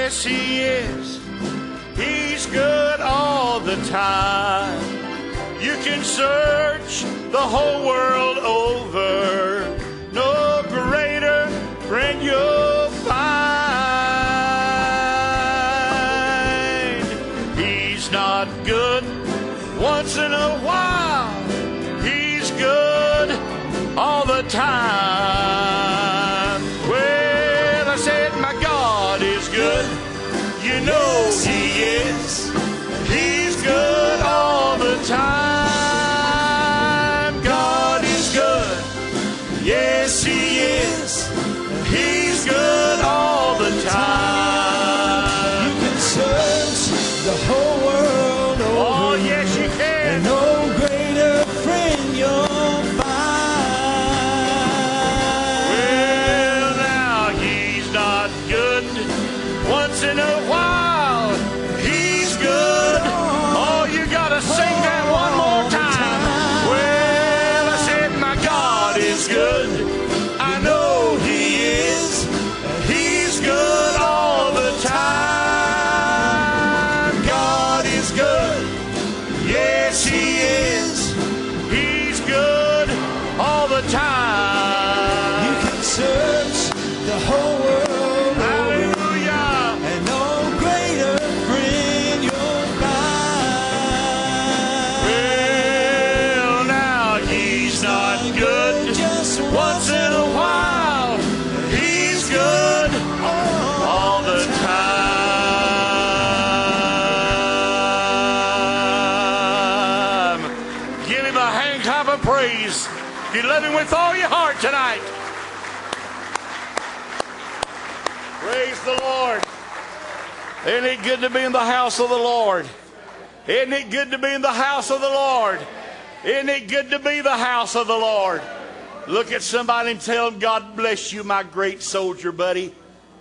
Yes, He is. He's good all the time. You can search the whole world over. No greater friend you'll find. He's not good once in a while. He's good all the time. Well, I said my God is good. You know He is. He's good all the time. God is good. Yes, He is. He's good all the time. You can search the whole world over. Oh, yes, you can. And no greater friend you'll find. Well, now He's not good once in a while. He's good. Oh, you gotta sing that one more time. Well, I said my God is good. I know He is. He's good all the time. God is good. Yes, He is. He's good all the time. You can search the whole world over. Hallelujah. And no greater friend you'll find. Well, now He's not good Just once in a while. He's good all the time. Give Him a hand clap of praise. You love Him with all your heart tonight. Praise the Lord. Isn't it good to be in the house of the Lord? Isn't it good to be in the house of the Lord? Isn't it good to be the house of the Lord? Look at somebody and tell them, God bless you, my great soldier buddy.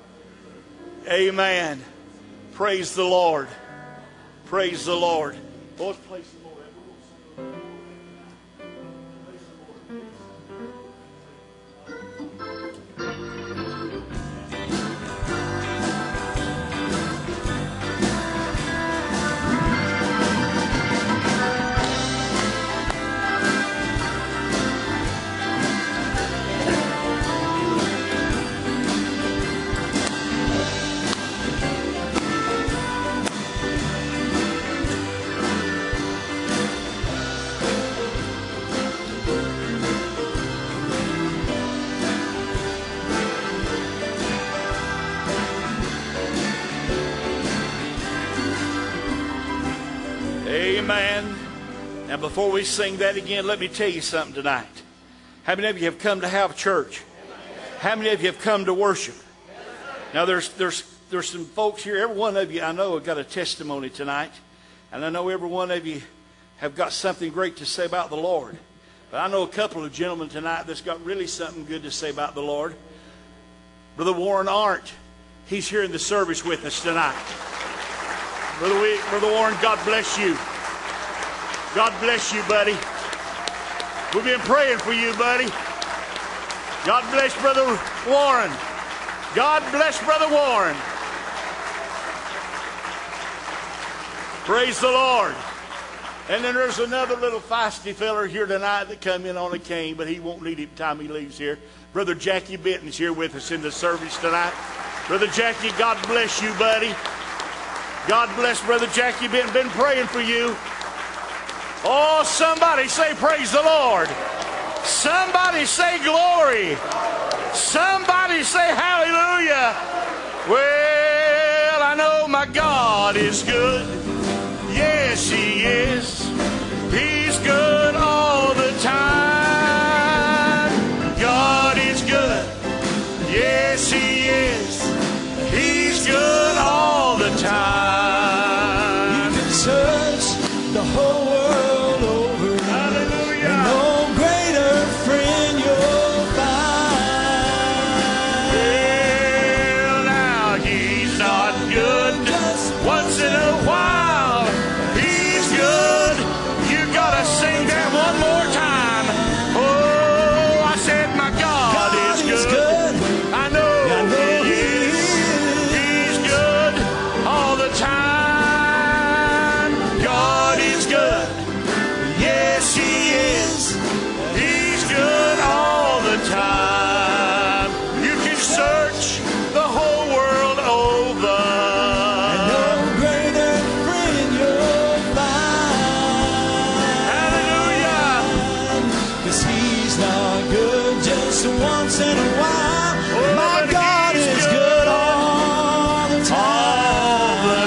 Amen. Praise the Lord. Praise the Lord. Boys, play some more. Amen. Now, before we sing that again, let me tell you something tonight. How many of you have come to have church? How many of you have come to worship? Now, there's some folks here. Every one of you, I know, have got a testimony tonight. And I know every one of you have got something great to say about the Lord. But I know a couple of gentlemen tonight that's got really something good to say about the Lord. Brother Warren Arndt, he's here in the service with us tonight. Brother Warren, God bless you. God bless you, buddy. We've been praying for you, buddy. God bless Brother Warren. God bless Brother Warren. Praise the Lord. And then there's another little feisty feller here tonight that come in on a cane, but he won't need it time he leaves here. Brother Jackie Benton's here with us in the service tonight. Brother Jackie, God bless you, buddy. God bless Brother Jackie Benton. Been praying for you. Oh, somebody say praise the Lord. Somebody say glory. Somebody say hallelujah. Well, I know my God is good. Yes, He is. He's good all the time. God is good. Yes, He is. He's good all the time. You can search the whole world over. Hallelujah. And no greater friend you'll find. Well, now He's not good once in a while. He's good yes. He's good all the time. You can search the whole world over. And no greater friend you'll find. Hallelujah. 'Cause he's not good just once in a while. Oh, My but God he's is good good all the time. all the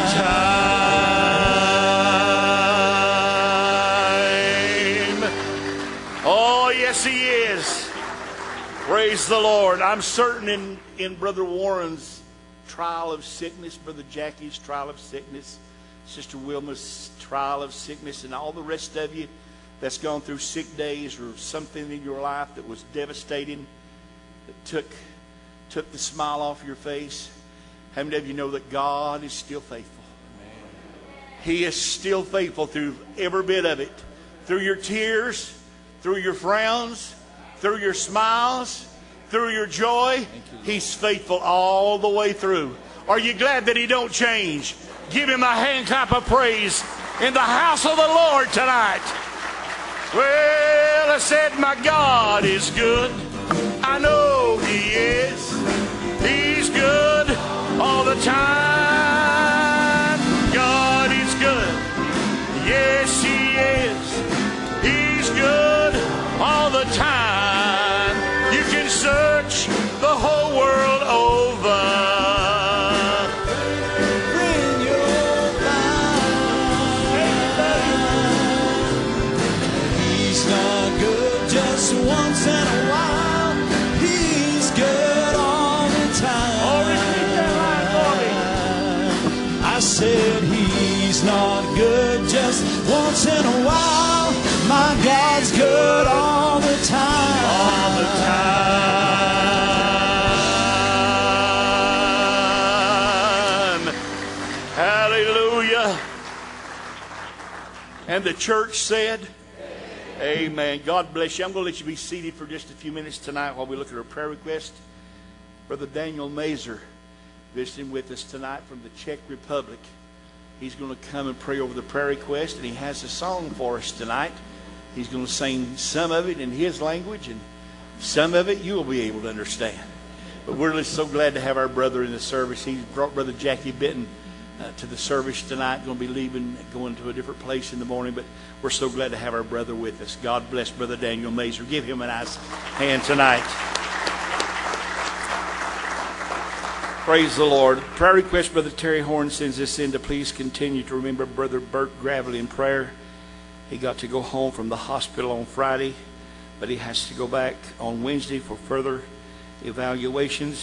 time. Oh, yes, he is. Praise the Lord. I'm certain in Brother Warren's trial of sickness, Brother Jackie's trial of sickness, Sister Wilma's trial of sickness, and all the rest of you that's gone through sick days or something in your life that was devastating, that took the smile off your face. How many of you know that God is still faithful? He is still faithful through every bit of it. Through your tears, through your frowns, through your smiles, through your joy. He's faithful all the way through. Are you glad that he don't change? Give him a hand clap of praise in the house of the Lord tonight. Well, I said my God is good. I know he is. He's good all the time. God is good. Yes, he is. He's good all the time. You can search the whole world over. Friend you'll find. He's not good just once in a while. He's good all the time. Oh, repeat that line for me. I said he's not good just once in a while. My God's good all the time. All the time. Hallelujah. And the church said, amen. God bless you. I'm going to let you be seated for just a few minutes tonight while we look at our prayer request. Brother Daniel Mazer visiting with us tonight from the Czech Republic. He's going to come and pray over the prayer request, and he has a song for us tonight. He's going to sing some of it in his language, and some of it you'll be able to understand. But we're just so glad to have our brother in the service. He's brought Brother Jackie Benton to the service tonight. Going to be leaving, going to a different place in the morning, but we're so glad to have our brother with us. God bless Brother Daniel Mazer. Give him a nice hand tonight. Praise the Lord. Prayer request, Brother Terry Horn sends this in to please continue to remember Brother Bert Gravely in prayer. He got to go home from the hospital on Friday, but he has to go back on Wednesday for further evaluations.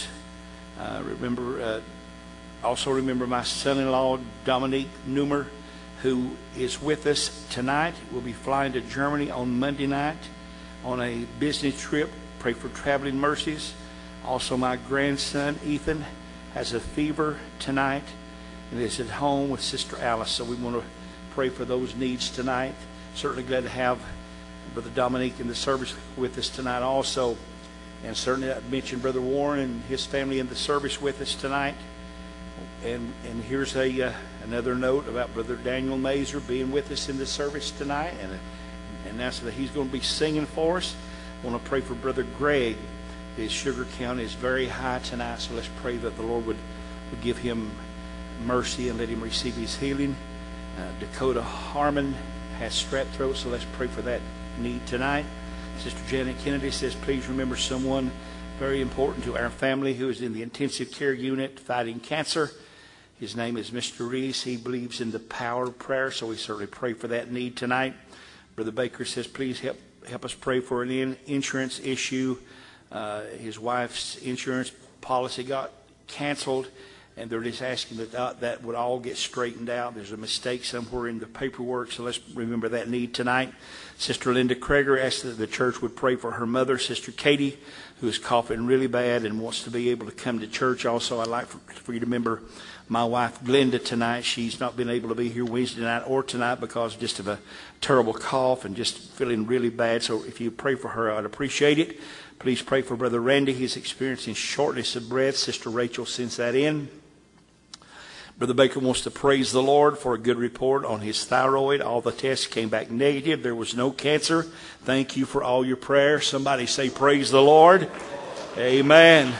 Also remember my son-in-law, Dominique Neumer, who is with us tonight. We'll be flying to Germany on Monday night on a business trip. Pray for traveling mercies. Also, my grandson, Ethan, has a fever tonight and is at home with Sister Alice. So we want to pray for those needs tonight. Certainly glad to have Brother Dominique in the service with us tonight also. And certainly I mentioned Brother Warren and his family in the service with us tonight. And here's another note about Brother Daniel Mazer being with us in the service tonight. And that's that he's going to be singing for us. I want to pray for Brother Greg. His sugar count is very high tonight, so let's pray that the Lord would give him mercy and let him receive his healing. Dakota Harmon has strep throat, so let's pray for that need tonight. Sister Janet Kennedy says, please remember someone very important to our family who is in the intensive care unit fighting cancer. His name is Mr. Reese. He believes in the power of prayer, so we certainly pray for that need tonight. Brother Baker says, please help us pray for an insurance issue. His wife's insurance policy got canceled, and they're just asking that would all get straightened out. There's a mistake somewhere in the paperwork, so let's remember that need tonight. Sister Linda Krager asked that the church would pray for her mother, Sister Katie, who is coughing really bad and wants to be able to come to church. Also, I'd like for you to remember my wife, Glenda, tonight. She's not been able to be here Wednesday night or tonight because just of a terrible cough and just feeling really bad. So if you pray for her, I'd appreciate it. Please pray for Brother Randy. He's experiencing shortness of breath. Sister Rachel sends that in. Brother Baker wants to praise the Lord for a good report on his thyroid. All the tests came back negative. There was no cancer. Thank you for all your prayers. Somebody say praise the Lord. Amen.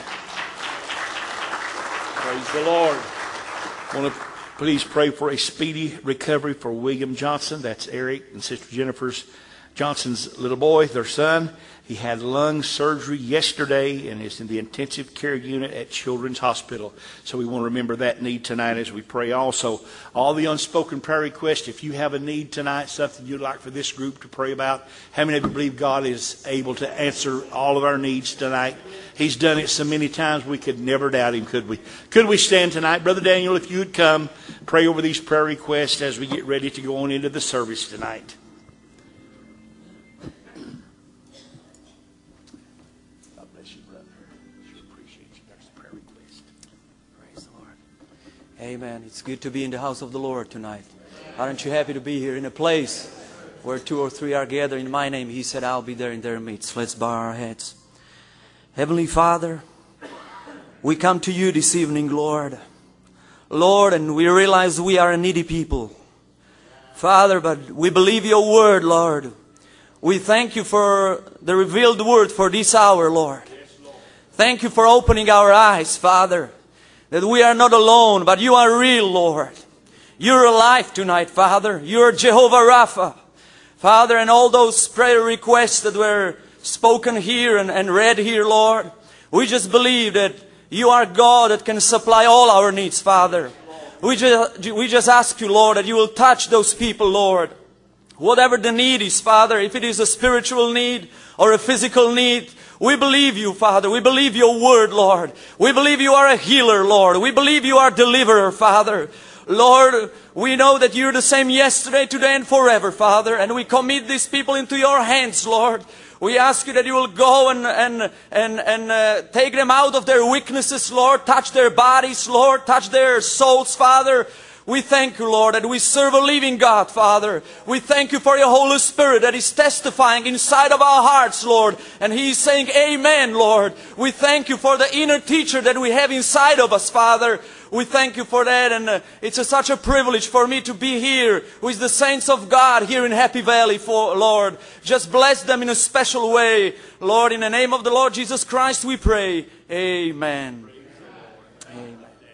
Praise the Lord. I want to please pray for a speedy recovery for William Johnson. That's Eric and Sister Jennifer's Johnson's little boy, their son. He had lung surgery yesterday and is in the intensive care unit at Children's Hospital. So we want to remember that need tonight as we pray. Also, all the unspoken prayer requests, if you have a need tonight, something you'd like for this group to pray about, how many of you believe God is able to answer all of our needs tonight? He's done it so many times we could never doubt Him, could we? Could we stand tonight? Brother Daniel, if you would come, pray over these prayer requests as we get ready to go on into the service tonight. Amen. It's good to be in the house of the Lord tonight. Aren't you happy to be here in a place where 2 or 3 are gathered in my name? He said, I'll be there in their midst. Let's bow our heads. Heavenly Father, we come to you this evening, Lord. Lord, and we realize we are a needy people. Father, but we believe your word, Lord. We thank you for the revealed word for this hour, Lord. Thank you for opening our eyes, Father. That we are not alone, but you are real, Lord. You're alive tonight, Father. You're Jehovah Rapha. Father, and all those prayer requests that were spoken here and read here, Lord, we just believe that you are God that can supply all our needs, Father. We just ask you, Lord, that you will touch those people, Lord. Whatever the need is, Father, if it is a spiritual need or a physical need, we believe you, Father. We believe your word, Lord. We believe you are a healer, Lord. We believe you are a deliverer, Father. Lord, we know that you're the same yesterday, today, and forever, Father. And we commit these people into your hands, Lord. We ask you that you will go and take them out of their weaknesses, Lord. Touch their bodies, Lord. Touch their souls, Father. We thank you, Lord, that we serve a living God, Father. We thank you for your Holy Spirit that is testifying inside of our hearts, Lord. And He is saying, Amen, Lord. We thank you for the inner teacher that we have inside of us, Father. We thank you for that. And it's such a privilege for me to be here with the saints of God here in Happy Valley, Lord. Just bless them in a special way. Lord, in the name of the Lord Jesus Christ we pray. Amen. Amen.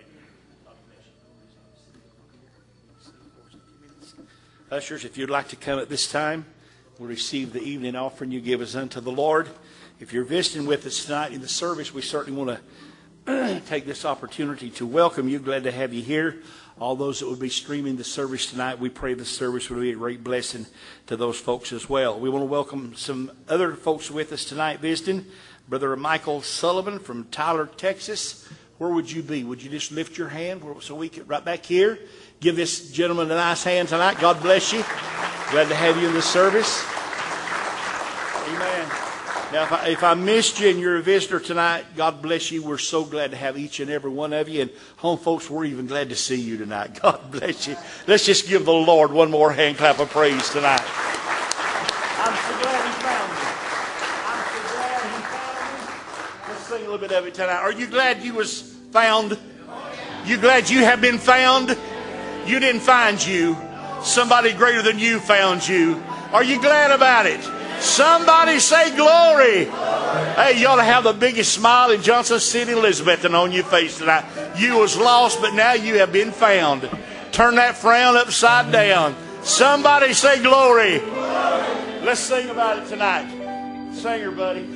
Ushers, if you'd like to come at this time, we'll receive the evening offering you give us unto the Lord. If you're visiting with us tonight in the service, we certainly want to take this opportunity to welcome you. Glad to have you here. All those that will be streaming the service tonight, we pray the service will be a great blessing to those folks as well. We want to welcome some other folks with us tonight visiting. Brother Michael Sullivan from Tyler, Texas. Where would you be? Would you just lift your hand so we can, right back here? Give this gentleman a nice hand tonight. God bless you. Glad to have you in the service. Amen. Now, if I missed you and you're a visitor tonight, God bless you. We're so glad to have each and every one of you. And home folks, we're even glad to see you tonight. God bless you. Let's just give the Lord one more hand clap of praise tonight. I'm so glad He found me. I'm so glad He found me. Let's sing a little bit of it tonight. Are you glad you was found? You glad you have been found? You didn't find you. Somebody greater than you found you. Are you glad about it? Somebody say glory. Hey, you ought to have the biggest smile in Johnson City, Elizabeth, on your face tonight. You was lost, but now you have been found. Turn that frown upside down. Somebody say glory. Let's sing about it tonight. Singer, buddy.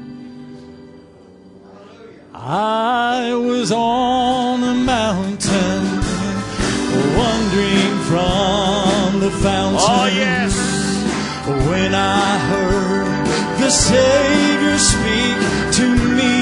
I was on a mountain, wandering from the fountain. Oh, yes. When I heard the Savior speak to me,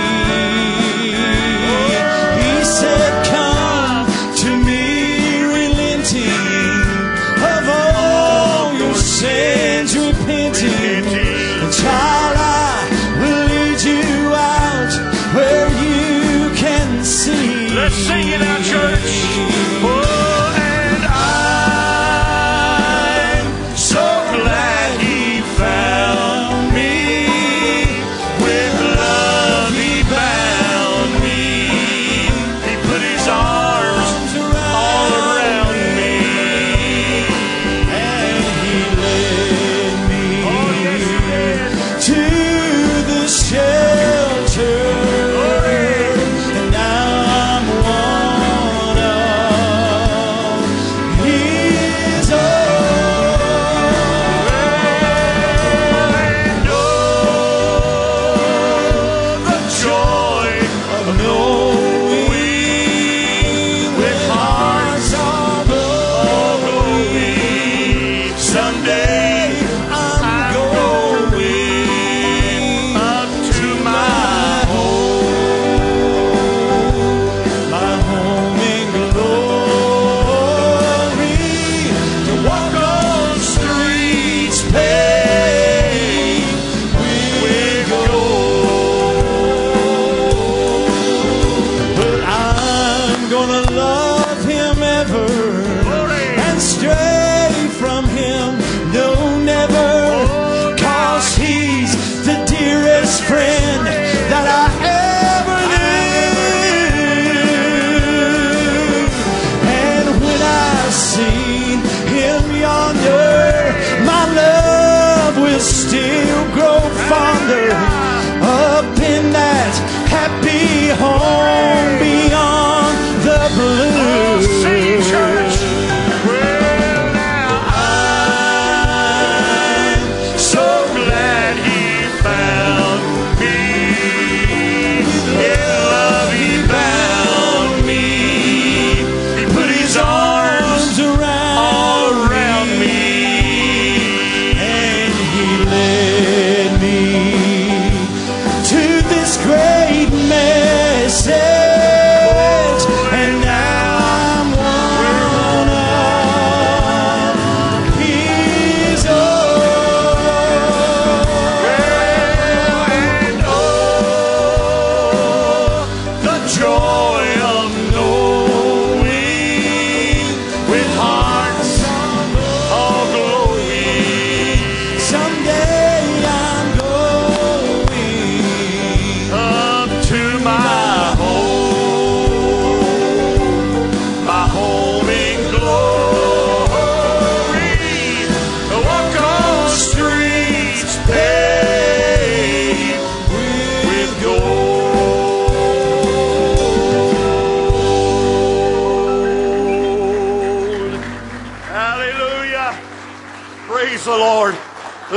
He said, come to me, relenting of all your sins, repenting. And child, I will lead you out where you can see. Let's sing it out, church.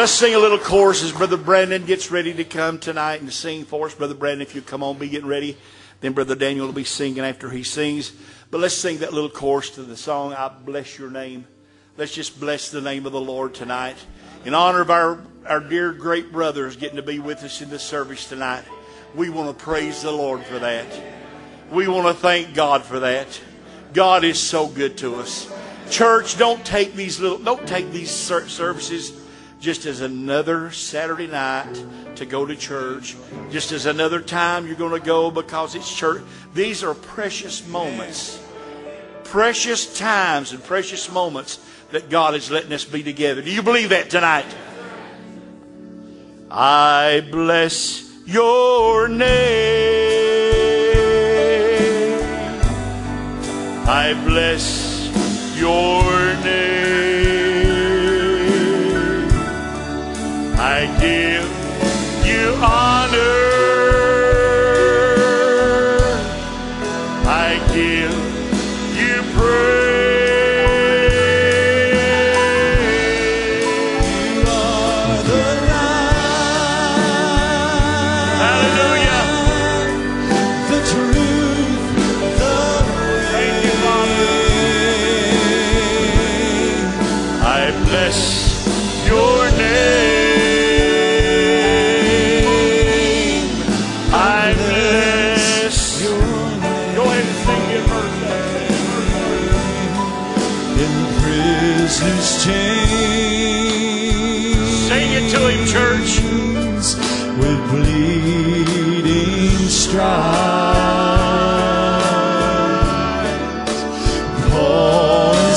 Let's sing a little chorus as Brother Brandon gets ready to come tonight and sing for us. Brother Brandon, if you come on, be getting ready. Then Brother Daniel will be singing after he sings. But let's sing that little chorus to the song, I Bless Your Name. Let's just bless the name of the Lord tonight. In honor of our dear great brothers getting to be with us in this service tonight, we want to praise the Lord for that. We want to thank God for that. God is so good to us. Church, don't take these services just as another Saturday night to go to church, just as another time you're going to go because it's church. These are precious moments, precious times and precious moments that God is letting us be together. Do you believe that tonight? I bless your name. I bless your name. I give you honor. I give you praise. Sing it to him, church. With bleeding strides, Paul and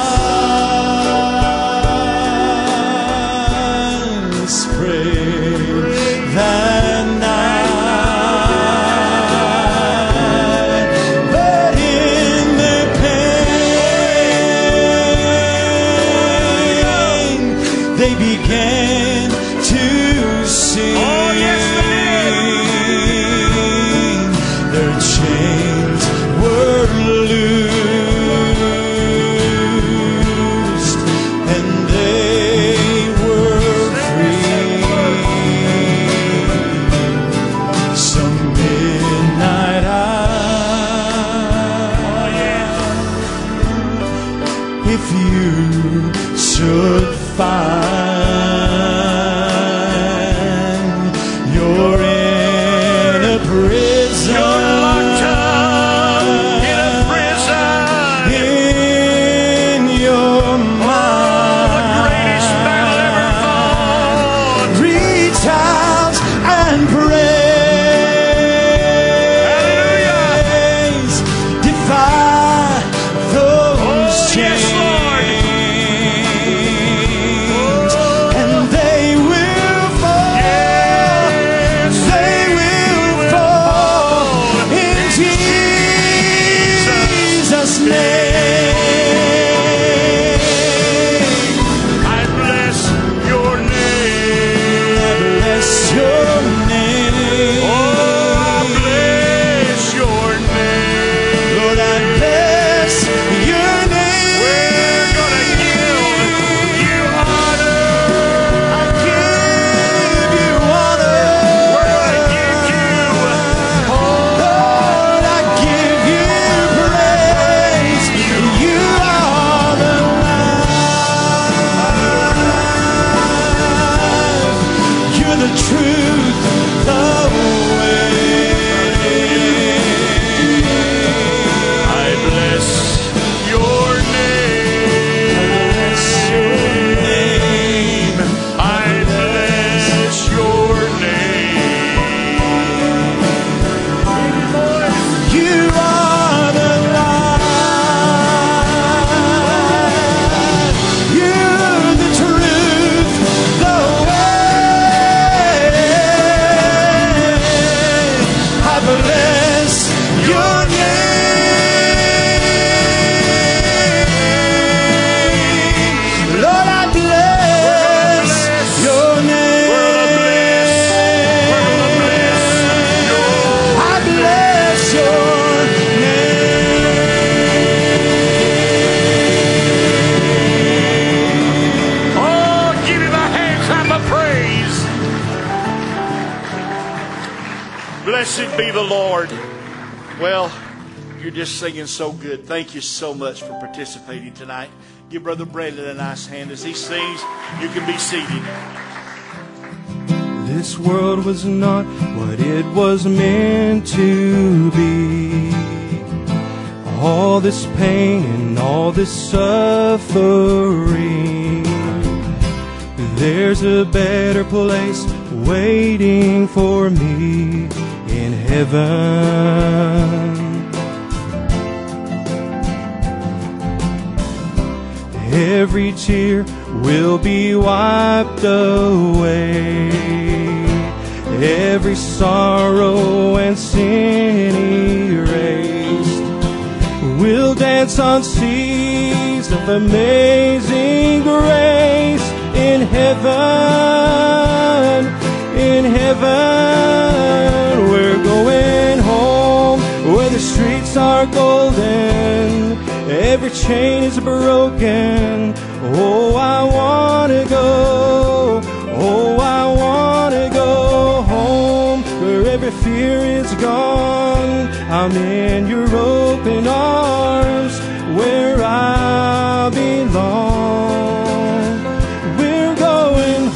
Silas prayed that night, but in their pain they began to sing. Oh, yes, they did. Their chains were loosed and they were free. Some midnight hour, if you should find you're in a prison, You're locked up in a prison. in your mind, The greatest battle ever fought. reach out and praise, defy those yes, chains. Lord. And they will fall. Yes, They will fall in Jesus' name. I bless your name. Bless your name. Oh, I bless your name. Lord, I bless your name. We're gonna give you honor. I give you honor. We're gonna give you Lord, I give you praise. You are the life. You're the truth. Blessed be the Lord. Well, you're just singing so good. Thank you so much for participating tonight. Give Brother Brandon a nice hand as he sings. You can be seated. This world was not what it was meant to be. All this pain and all this suffering. There's a better place waiting for me in heaven. Every tear will be wiped away. Every sorrow and sin erased. We'll dance on seas of amazing grace in heaven. In heaven, we're going home where the streets are golden. Every chain is broken. Oh, I want to go. Oh, I want to go home where every fear is gone. I'm in your open arms where I belong. We're going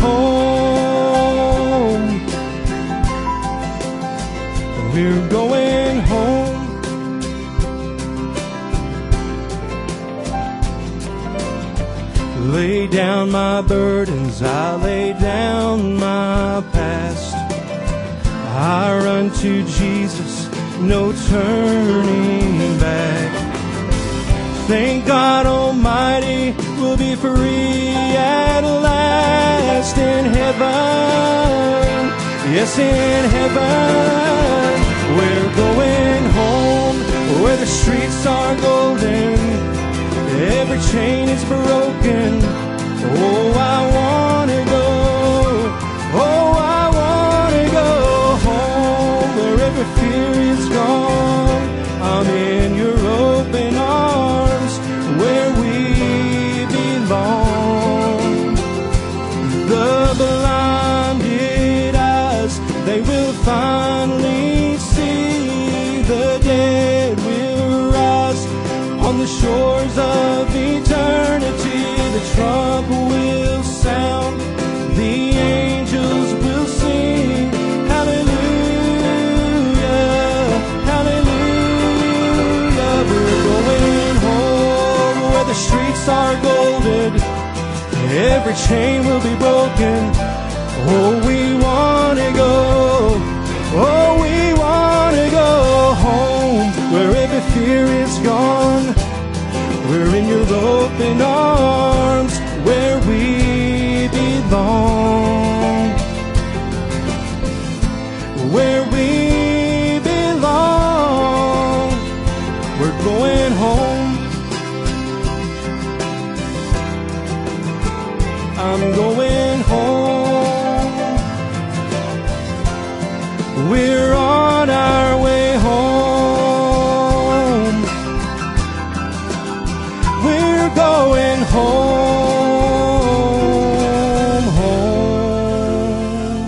home. We're going home. Lay down my burdens, I lay down my past. I run to Jesus, no turning back. Thank God Almighty, we'll be free at last in heaven. Yes, in heaven, we're going home where the streets are golden. Every chain is broken. Oh, I want to go. Oh, I want to go home where every fear is gone. I'm in your open arms where we belong. The blinded eyes, they will finally see. The dead will rise on the shores of eternity. The trump will sound, the angels will sing. Hallelujah, hallelujah. We're going home where the streets are golden. Every chain will be broken. Oh, we want to go. Oh, we want to go home where every fear is gone. We're in your open arms where we belong. Where we belong. We're going home. I'm going home. We're on our way home. We're going home, home.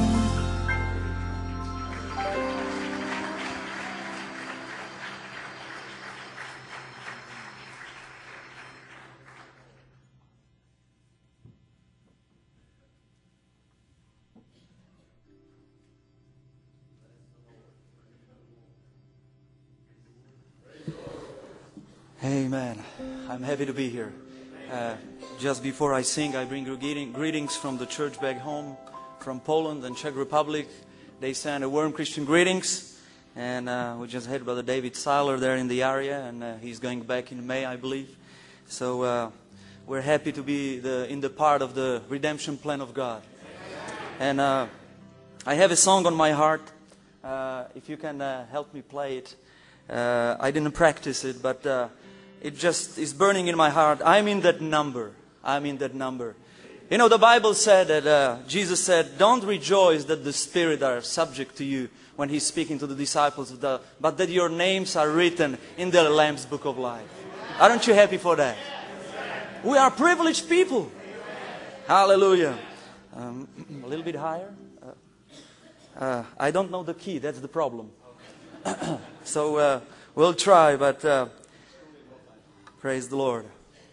Amen. I'm happy to be here. Just before I sing, I bring you greetings from the church back home, from Poland and Czech Republic. They send a warm Christian greetings. And we just had Brother David Seiler there in the area, and he's going back in May, I believe. So we're happy to be in the part of the redemption plan of God. And I have a song on my heart. If you can help me play it. I didn't practice it, but it just is burning in my heart. I'm in that number. I'm in that number. You know, the Bible said that Jesus said, don't rejoice that the Spirit are subject to you when He's speaking to the disciples, but that your names are written in the Lamb's Book of Life. Aren't you happy for that? We are privileged people. Hallelujah. A little bit higher. I don't know the key. That's the problem. So we'll try, but praise the Lord.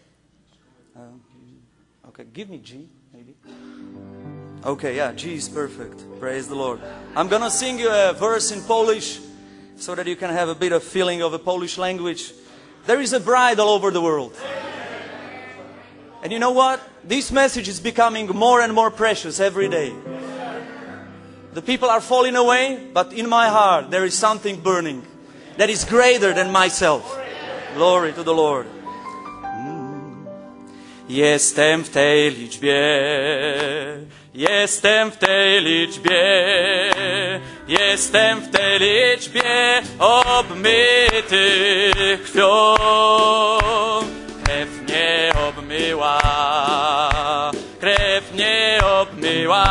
Okay, give me G, maybe. Okay, yeah, G is perfect. Praise the Lord. I'm going to sing you a verse in Polish so that you can have a bit of feeling of the Polish language. There is a bride all over the world. And you know what? This message is becoming more and more precious every day. The people are falling away, but in my heart there is something burning that is greater than myself. Glory to the Lord. Jestem w tej liczbie, jestem w tej liczbie, jestem w tej liczbie obmyty krwią. Krew mnie obmyła, krew mnie obmyła.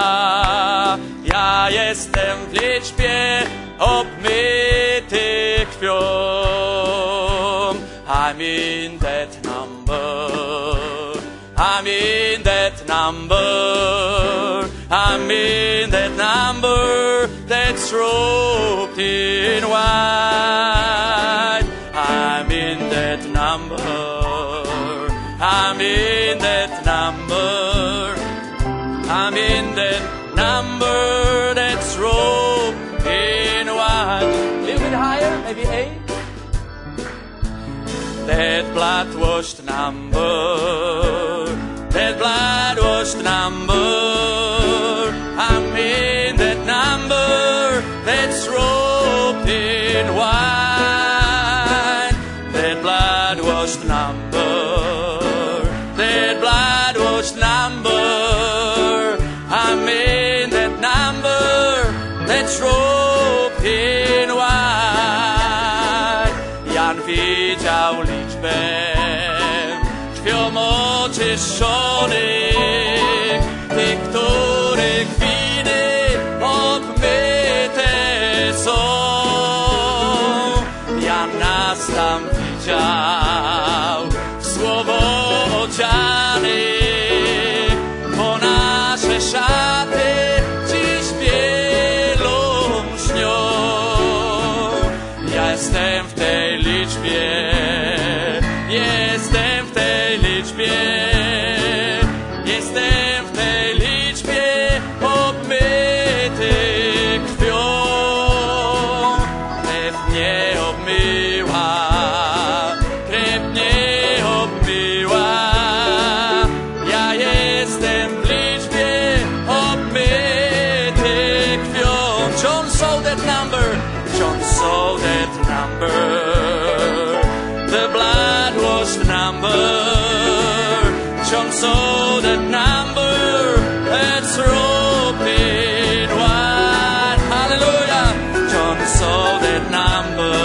Ja jestem w liczbie obmyty krwią. I'm in that number. I'm in that number. I'm in that number that's robed in white. I'm in that number. I'm in that number. I'm in that number that's robed in white. A little bit higher, maybe A. That blood-washed number. That blood-washed number. I'm in that number that's robed in white. That blood-washed number. That blood-washed number. I'm in that number that's robed in white. Jan widział liczbę krwią oczyszczonych, tych, których winy obmyte są. Jan nas tam widział, w słowo odziany, po nasze szaty dziś bielą śnią. Ja jestem w tej liczbie, jestem w tej liczbie, jestem w tej liczbie obmyty krwią. Krew mnie obmyła, krew mnie obmyła. Ja jestem w liczbie obmyty krwią. John saw that number. John saw that number. The blood-washed number. John saw that number that's robed in white. Hallelujah. John saw that number.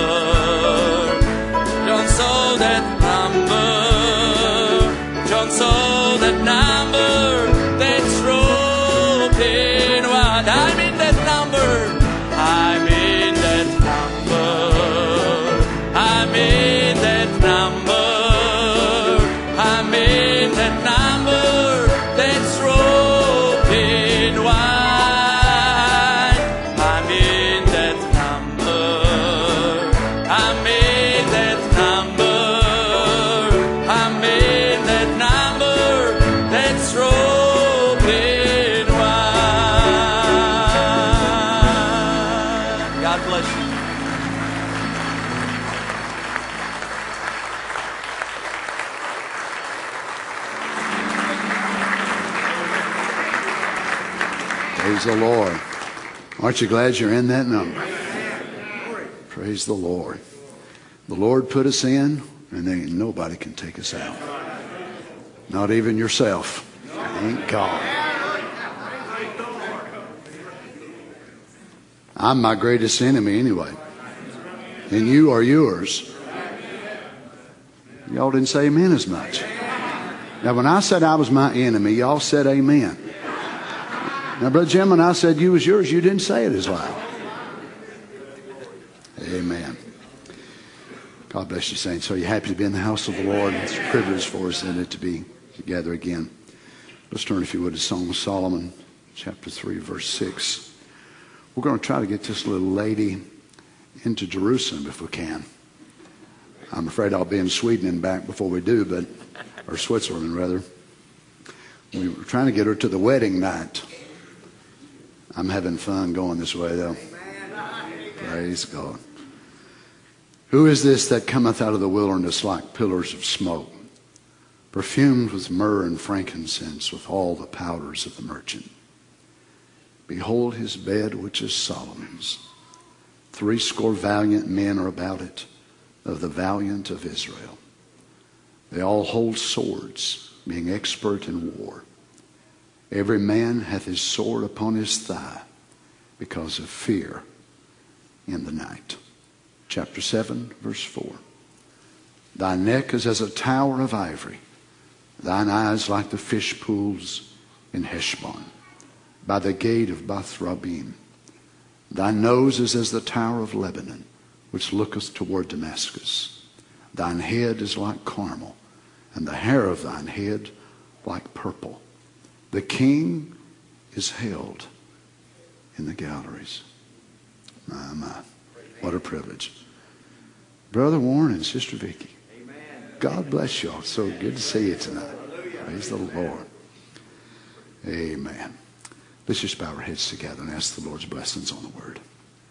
John saw that number. John saw that number that's robed in white. I'm in that number. I'm in that number. I'm in that number. I'm in that number that's robed in white. I'm in that number. I'm in that number. I'm in that number that's robed in white. God bless you. Praise the Lord. Aren't you glad you're in that number? Praise the Lord. The Lord put us in, and there ain't nobody can take us out. Not even yourself. Thank God. I'm my greatest enemy anyway. And you are yours. Y'all didn't say amen as much. Now, when I said I was my enemy, y'all said amen. Now, Brother Jim, when I said you was yours, you didn't say it as loud. Amen. God bless you, saints. So you're happy to be in the house of the Lord. It's a privilege for us, isn't it, to be together again. Let's turn, if you would, to Song of Solomon, chapter 3, verse 6. We're going to try to get this little lady into Jerusalem if we can. I'm afraid I'll be in Sweden and back before we do, or Switzerland rather. We were trying to get her to the wedding night. I'm having fun going this way though. Praise God. Who is this that cometh out of the wilderness like pillars of smoke, perfumed with myrrh and frankincense, with all the powders of the merchant? Behold his bed, which is Solomon's. 80 valiant men are about it, of the valiant of Israel. They all hold swords, being expert in war. Every man hath his sword upon his thigh, because of fear in the night. Chapter 7, verse 4. Thy neck is as a tower of ivory, thine eyes like the fish pools in Heshbon, by the gate of Bath-rabbim. Thy nose is as the tower of Lebanon, which looketh toward Damascus. Thine head is like Carmel, and the hair of thine head like purple. The king is held in the galleries. My. What a privilege. Brother Warren and Sister Vicki, God bless y'all. So good to see you tonight. Praise the Lord. Amen. Let's just bow our heads together and ask the Lord's blessings on the word.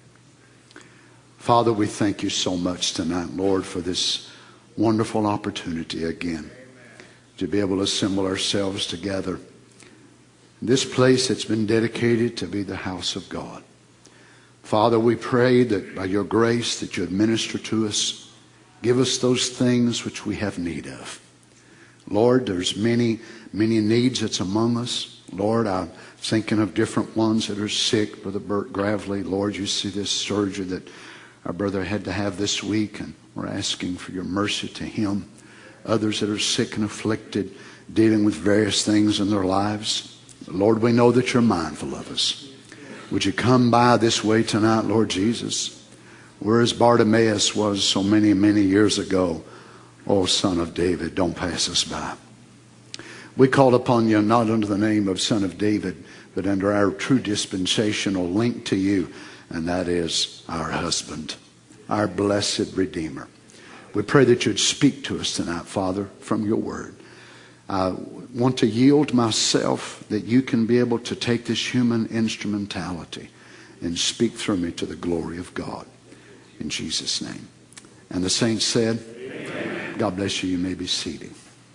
Father, we thank you so much tonight, Lord, for this wonderful opportunity again to be able to assemble ourselves together. This place that's been dedicated to be the house of God. Father, we pray that by your grace that you would minister to us. Give us those things which we have need of. Lord, there's many needs that's among us. Lord, I'm thinking of different ones that are sick. Brother Bert Gravely, Lord, you see this surgery that our brother had to have this week, and we're asking for your mercy to him. Others that are sick and afflicted, dealing with various things in their lives. Lord, we know that you're mindful of us. Would you come by this way tonight, Lord Jesus? Whereas Bartimaeus was so many years ago. Oh, Son of David, don't pass us by. We call upon you not under the name of Son of David, but under our true dispensational link to you, and that is our husband, our blessed Redeemer. We pray that you'd speak to us tonight, Father, from your word. I want to yield myself that you can be able to take this human instrumentality and speak through me to the glory of God. In Jesus' name. And the saints said, amen. God bless you. You may be seated.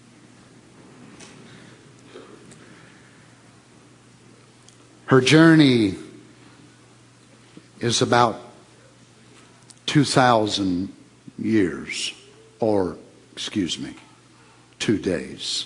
Her journey is about 2,000 years, or, 2 days.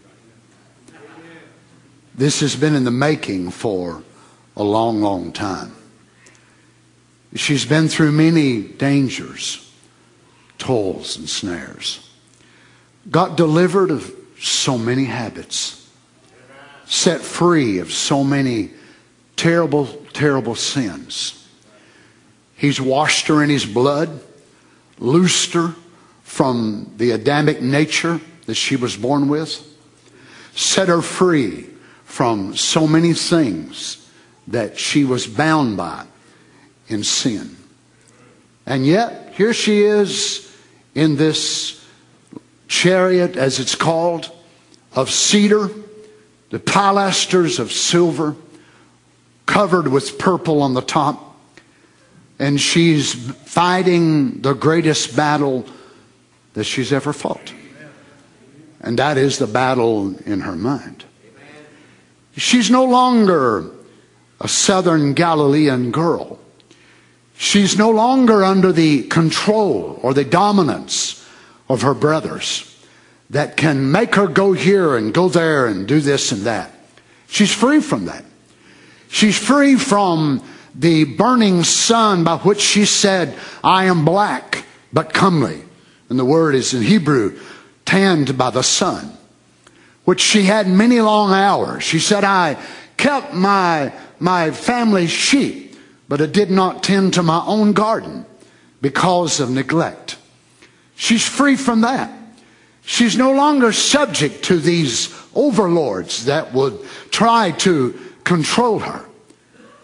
This has been in the making for a long time. She's been through many dangers, toils, and snares. Got delivered of so many habits. Set free of so many terrible sins. He's washed her in his blood, loosed her from the Adamic nature that she was born with, set her free from so many things that she was bound by in sin. And yet, here she is in this chariot, as it's called, of cedar, the pilasters of silver, covered with purple on the top. And she's fighting the greatest battle that she's ever fought. And that is the battle in her mind. She's no longer a southern Galilean girl. She's no longer under the control or the dominance of her brothers that can make her go here and go there and do this and that. She's free from that. She's free from the burning sun by which she said, I am black but comely. And the word is in Hebrew, tanned by the sun. Which she had many long hours. She said, I kept my family's sheep, but I did not tend to my own garden because of neglect. She's free from that. She's no longer subject to these overlords that would try to control her.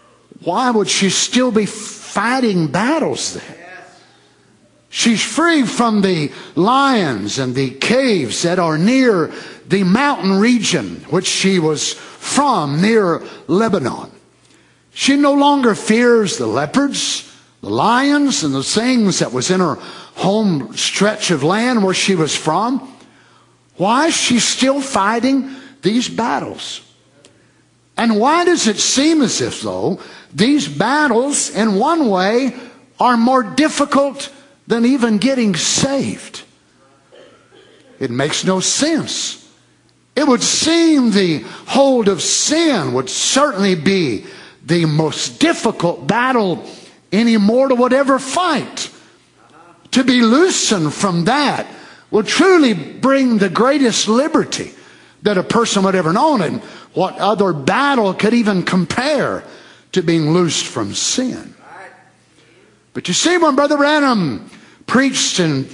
why would she still be fighting battles then? She's free from the lions and the caves that are near the mountain region which she was from, near Lebanon. She no longer fears the leopards, the lions, and the things that was in her home stretch of land where she was from. Why is she still fighting these battles? And why does it seem as if, though, these battles, in one way, are more difficult than even getting saved? It makes no sense. It would seem the hold of sin would certainly be the most difficult battle any mortal would ever fight. To be loosened from that will truly bring the greatest liberty that a person would ever know. And what other battle could even compare to being loosed from sin? But you see, when Brother Branham preached in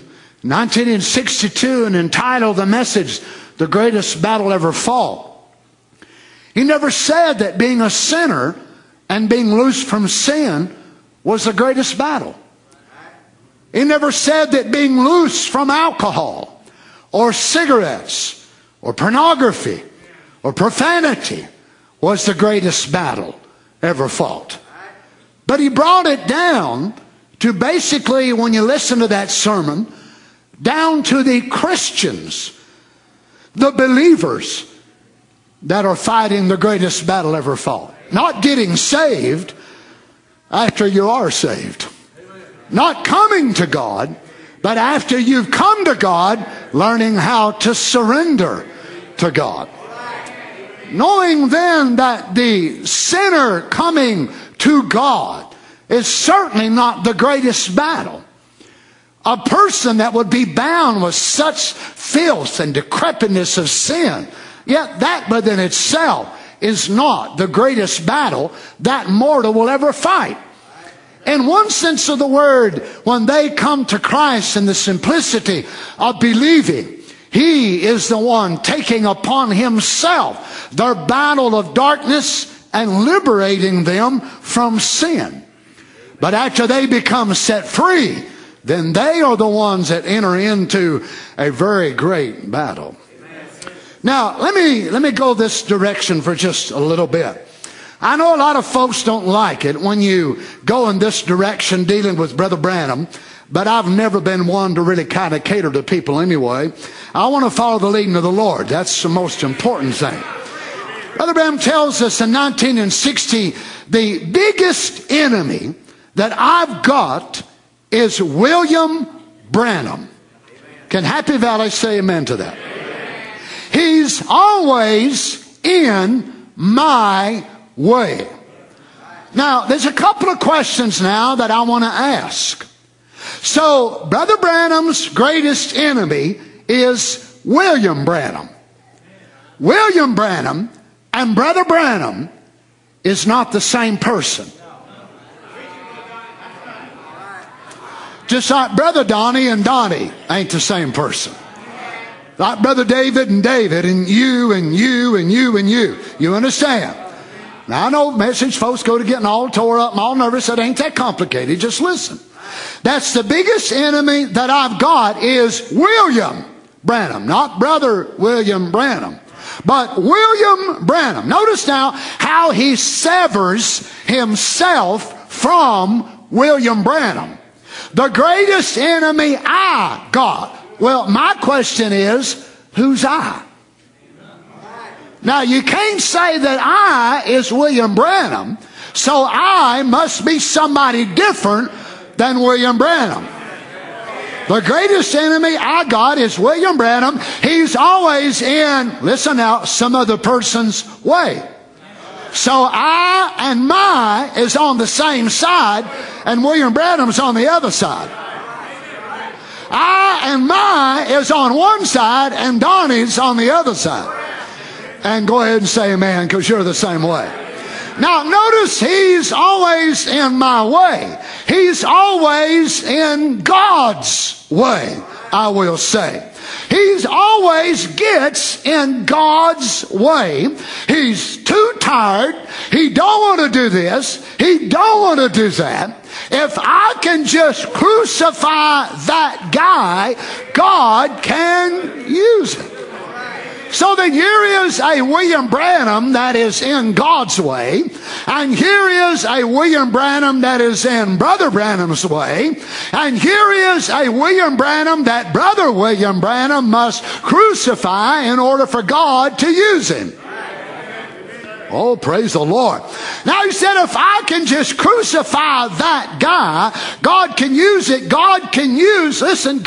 1962 and entitled the message, "The Greatest Battle Ever Fought," he never said that being a sinner and being loosed from sin was the greatest battle. He never said that being loose from alcohol or cigarettes or pornography or profanity was the greatest battle ever fought. But he brought it down to basically, when you listen to that sermon, down to the Christians, the believers that are fighting the greatest battle ever fought. Not getting saved after you are saved. Not coming to God, but after you've come to God, learning how to surrender to God. Knowing then that the sinner coming to God is certainly not the greatest battle. A person that would be bound with such filth and decrepitness of sin, yet that within itself is not the greatest battle that mortal will ever fight. In one sense of the word, when they come to Christ in the simplicity of believing, He is the one taking upon Himself their battle of darkness and liberating them from sin. But after they become set free, then they are the ones that enter into a very great battle. Now, let me go this direction for just a little bit. I know a lot of folks don't like it when you go in this direction dealing with Brother Branham, but I've never been one to really kind of cater to people anyway. I want to follow the leading of the Lord. That's the most important thing. Brother Branham tells us in 1960, the biggest enemy that I've got is William Branham. Can Happy Valley say amen to that? He's always in my way. Now, there's a couple of questions now that I want to ask. So, Brother Branham's greatest enemy is William Branham. William Branham and Brother Branham is not the same person. Just like Brother Donnie and Donnie ain't the same person. Like Brother David and David and you and you and you and you. You understand? Now I know message folks go to getting all tore up and all nervous. It ain't that complicated. Just listen. That's the biggest enemy that I've got is William Branham. Not Brother William Branham, but William Branham. Notice now how he severs himself from William Branham. The greatest enemy I got. Well, my question is, who's I? Now, you can't say that I is William Branham, so I must be somebody different than William Branham. The greatest enemy I got is William Branham. He's always in, listen now, some other person's way. So I and my is on the same side, and William Branham's on the other side. I and my is on one side, and Donnie's on the other side. And go ahead and say amen, because you're the same way. Now notice he's always in my way. He's always in God's way. I will say. He always gets in God's way. He's too tired. He don't want to do this. He don't want to do that. If I can just crucify that guy, God can use it. So then here is a William Branham that is in God's way, and here is a William Branham that is in Brother Branham's way, and here is a William Branham that Brother William Branham must crucify in order for God to use him. Oh, praise the Lord. Now he said, if I can just crucify that guy, God can use it. God can use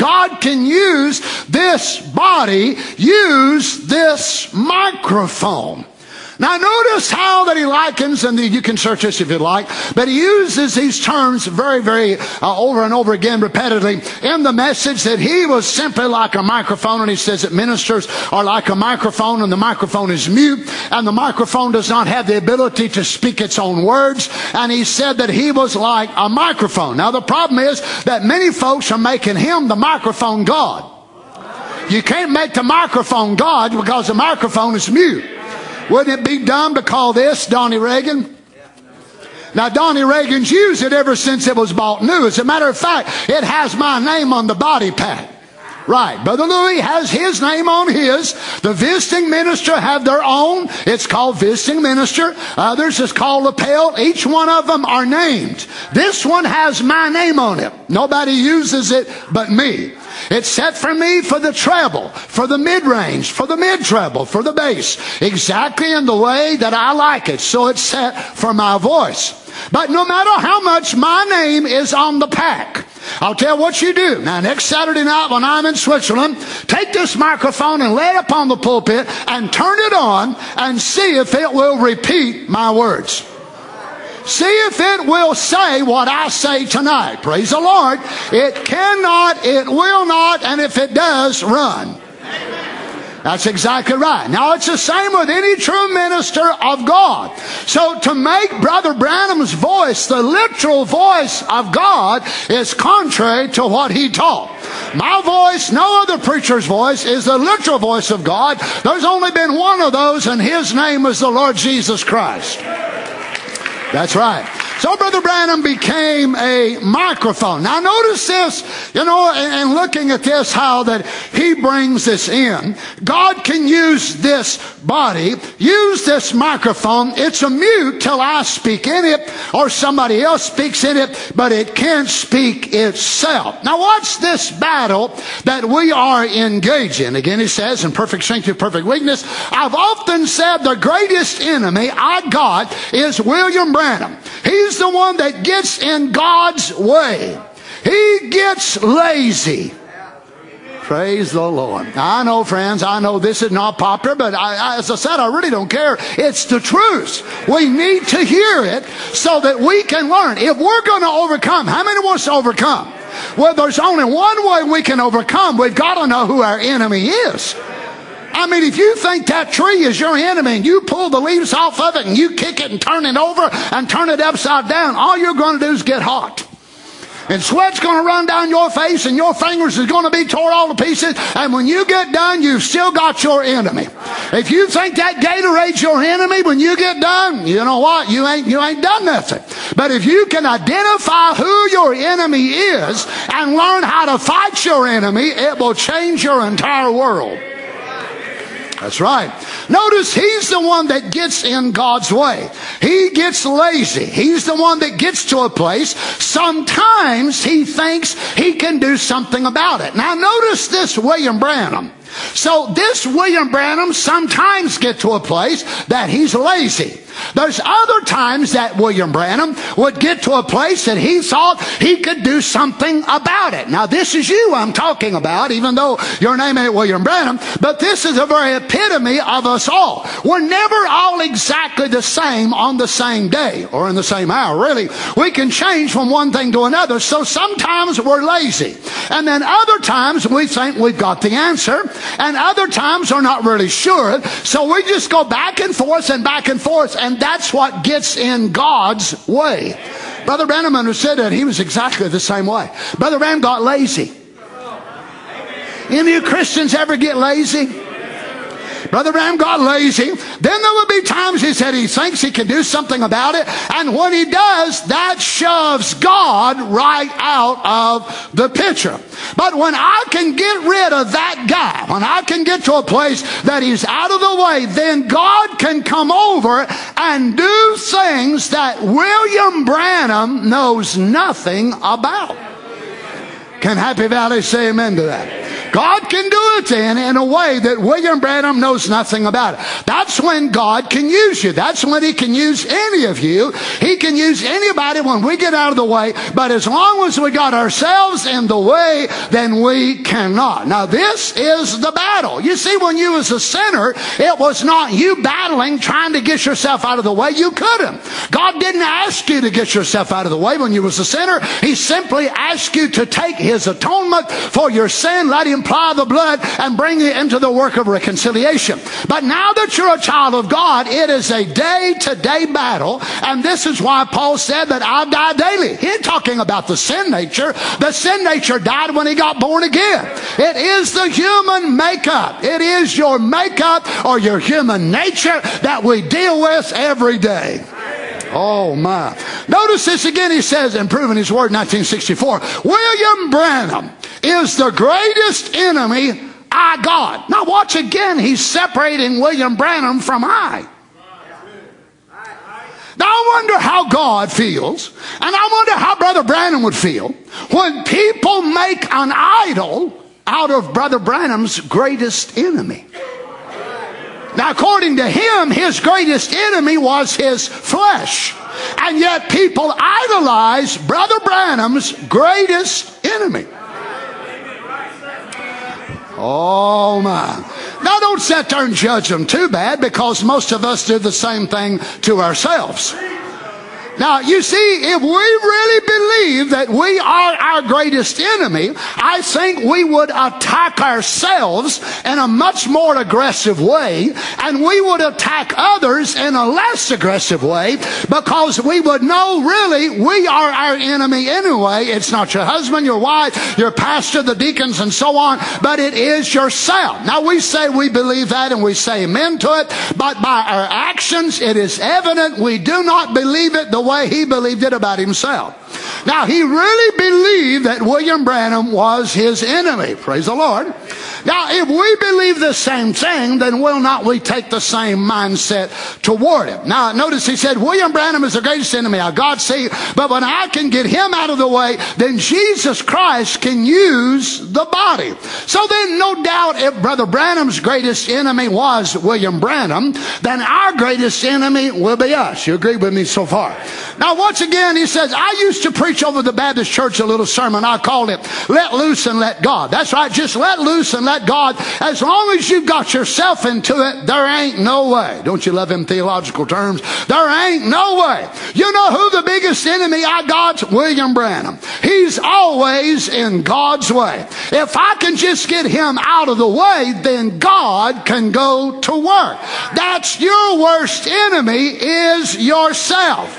this body, use this microphone. Now notice how that he likens, and you can search this if you'd like, but he uses these terms very over and over again repetitively in the message, that he was simply like a microphone, and he says that ministers are like a microphone, and the microphone is mute, and the microphone does not have the ability to speak its own words, and he said that he was like a microphone. Now the problem is that many folks are making him the microphone God. You can't make the microphone God because the microphone is mute. Wouldn't it be dumb to call this Donnie Reagan? Now, Donnie Reagan's used it ever since it was bought new. As a matter of fact, it has my name on the body pack. Right. Brother Louis has his name on his. The visiting minister have their own. It's called visiting minister. Others is called lapel. Each one of them are named. This one has my name on it. Nobody uses it but me. It's set for me for the treble, for the mid-range, for the mid-treble, for the bass. Exactly in the way that I like it. So it's set for my voice. But no matter how much my name is on the pack, I'll tell you what you do. Now, next Saturday night when I'm in Switzerland, take this microphone and lay it up on the pulpit and turn it on and see if it will repeat my words. See if it will say what I say tonight. Praise the Lord. It cannot, it will not, and if it does, run. That's exactly right. Now, it's the same with any true minister of God. So to make Brother Branham's voice the literal voice of God is contrary to what he taught. My voice, no other preacher's voice, is the literal voice of God. There's only been one of those, and his name is the Lord Jesus Christ. That's right. So Brother Branham became a microphone. Now notice this, and looking at this, how that he brings this in. God can use this body, use this microphone. It's a mute till I speak in it or somebody else speaks in it, but it can't speak itself. Now watch this battle that we are engaged in. Again, he says, in perfect strength to perfect weakness. I've often said the greatest enemy I got is William Branham. He's the one that gets in God's way. He gets lazy. Praise the Lord. Now, I know, friends, I know this is not popular, but as I said, I really don't care. It's the truth. We need to hear it so that we can learn. If we're going to overcome, how many wants to overcome? Well, there's only one way we can overcome. We've got to know who our enemy is. I mean, if you think that tree is your enemy and you pull the leaves off of it and you kick it and turn it over and turn it upside down, all you're going to do is get hot. And sweat's going to run down your face and your fingers is going to be torn all to pieces. And when you get done, you've still got your enemy. If you think that Gatorade's your enemy, when you get done, you know what? You ain't done nothing. But if you can identify who your enemy is and learn how to fight your enemy, it will change your entire world. That's right. Notice he's the one that gets in God's way. He gets lazy. He's the one that gets to a place. Sometimes he thinks he can do something about it. Now notice this William Branham. So this William Branham sometimes gets to a place that he's lazy. There's other times that William Branham would get to a place that he thought he could do something about it. Now this is you I'm talking about, even though your name ain't William Branham, but this is a very epitome of us all. We're never all exactly the same on the same day or in the same hour, really. We can change from one thing to another, so sometimes we're lazy. And then other times we think we've got the answer, and other times we're not really sure, so we just go back and forth, and that's what gets in God's way. Brother Branham understood that he was exactly the same way. Brother Branham got lazy. Any of you Christians ever get lazy? Brother Branham got lazy. Then there would be times he said he thinks he can do something about it. And when he does, that shoves God right out of the picture. But when I can get rid of that guy, when I can get to a place that he's out of the way, then God can come over and do things that William Branham knows nothing about. Can Happy Valley say amen to that? God can do it then in a way that William Branham knows nothing about it. That's when God can use you. That's when He can use any of you. He can use anybody when we get out of the way. But as long as we got ourselves in the way, then we cannot. Now this is the battle. You see, when you was a sinner, it was not you battling, trying to get yourself out of the way. You couldn't. God didn't ask you to get yourself out of the way when you was a sinner. He simply asked you to take His atonement for your sin, let Him apply the blood and bring you into the work of reconciliation. But now that you're a child of God, it is a day-to-day battle, and this is why Paul said that I die daily. He ain't talking about the sin nature. The sin nature died when he got born again. It is the human makeup. It is your makeup or your human nature that we deal with every day. Oh my. Notice this again. He says, in Proving His Word, 1964, William Branham is the greatest enemy I got. Now watch again. He's separating William Branham from I. Now I wonder how God feels, and I wonder how Brother Branham would feel when people make an idol out of Brother Branham's greatest enemy. Now, according to him, his greatest enemy was his flesh. And yet people idolize Brother Branham's greatest enemy. Oh my. Now don't sit there and judge them too bad, because most of us do the same thing to ourselves. Now, you see, if we really believe that we are our greatest enemy, I think we would attack ourselves in a much more aggressive way, and we would attack others in a less aggressive way, because we would know really we are our enemy anyway. It's not your husband, your wife, your pastor, the deacons, and so on, but it is yourself. Now, we say we believe that and we say amen to it, but by our actions it is evident we do not believe it the way he believed it about himself. Now, he really believed that William Branham was his enemy. Praise the Lord. Now, if we believe the same thing, then will not we take the same mindset toward him? Now, notice he said, William Branham is the greatest enemy of God. See, but when I can get him out of the way, then Jesus Christ can use the body. So then, no doubt, if Brother Branham's greatest enemy was William Branham, then our greatest enemy will be us. You agree with me so far? Now, once again, he says, I used to preach over the Baptist church a little sermon. I called it, Let Loose and Let God. That's right, just let loose and let God. As long as you've got yourself into it, there ain't no way. Don't you love them theological terms? There ain't no way. You know who the biggest enemy I got? William Branham. He's always in God's way. If I can just get him out of the way, then God can go to work. That's your worst enemy, is yourself.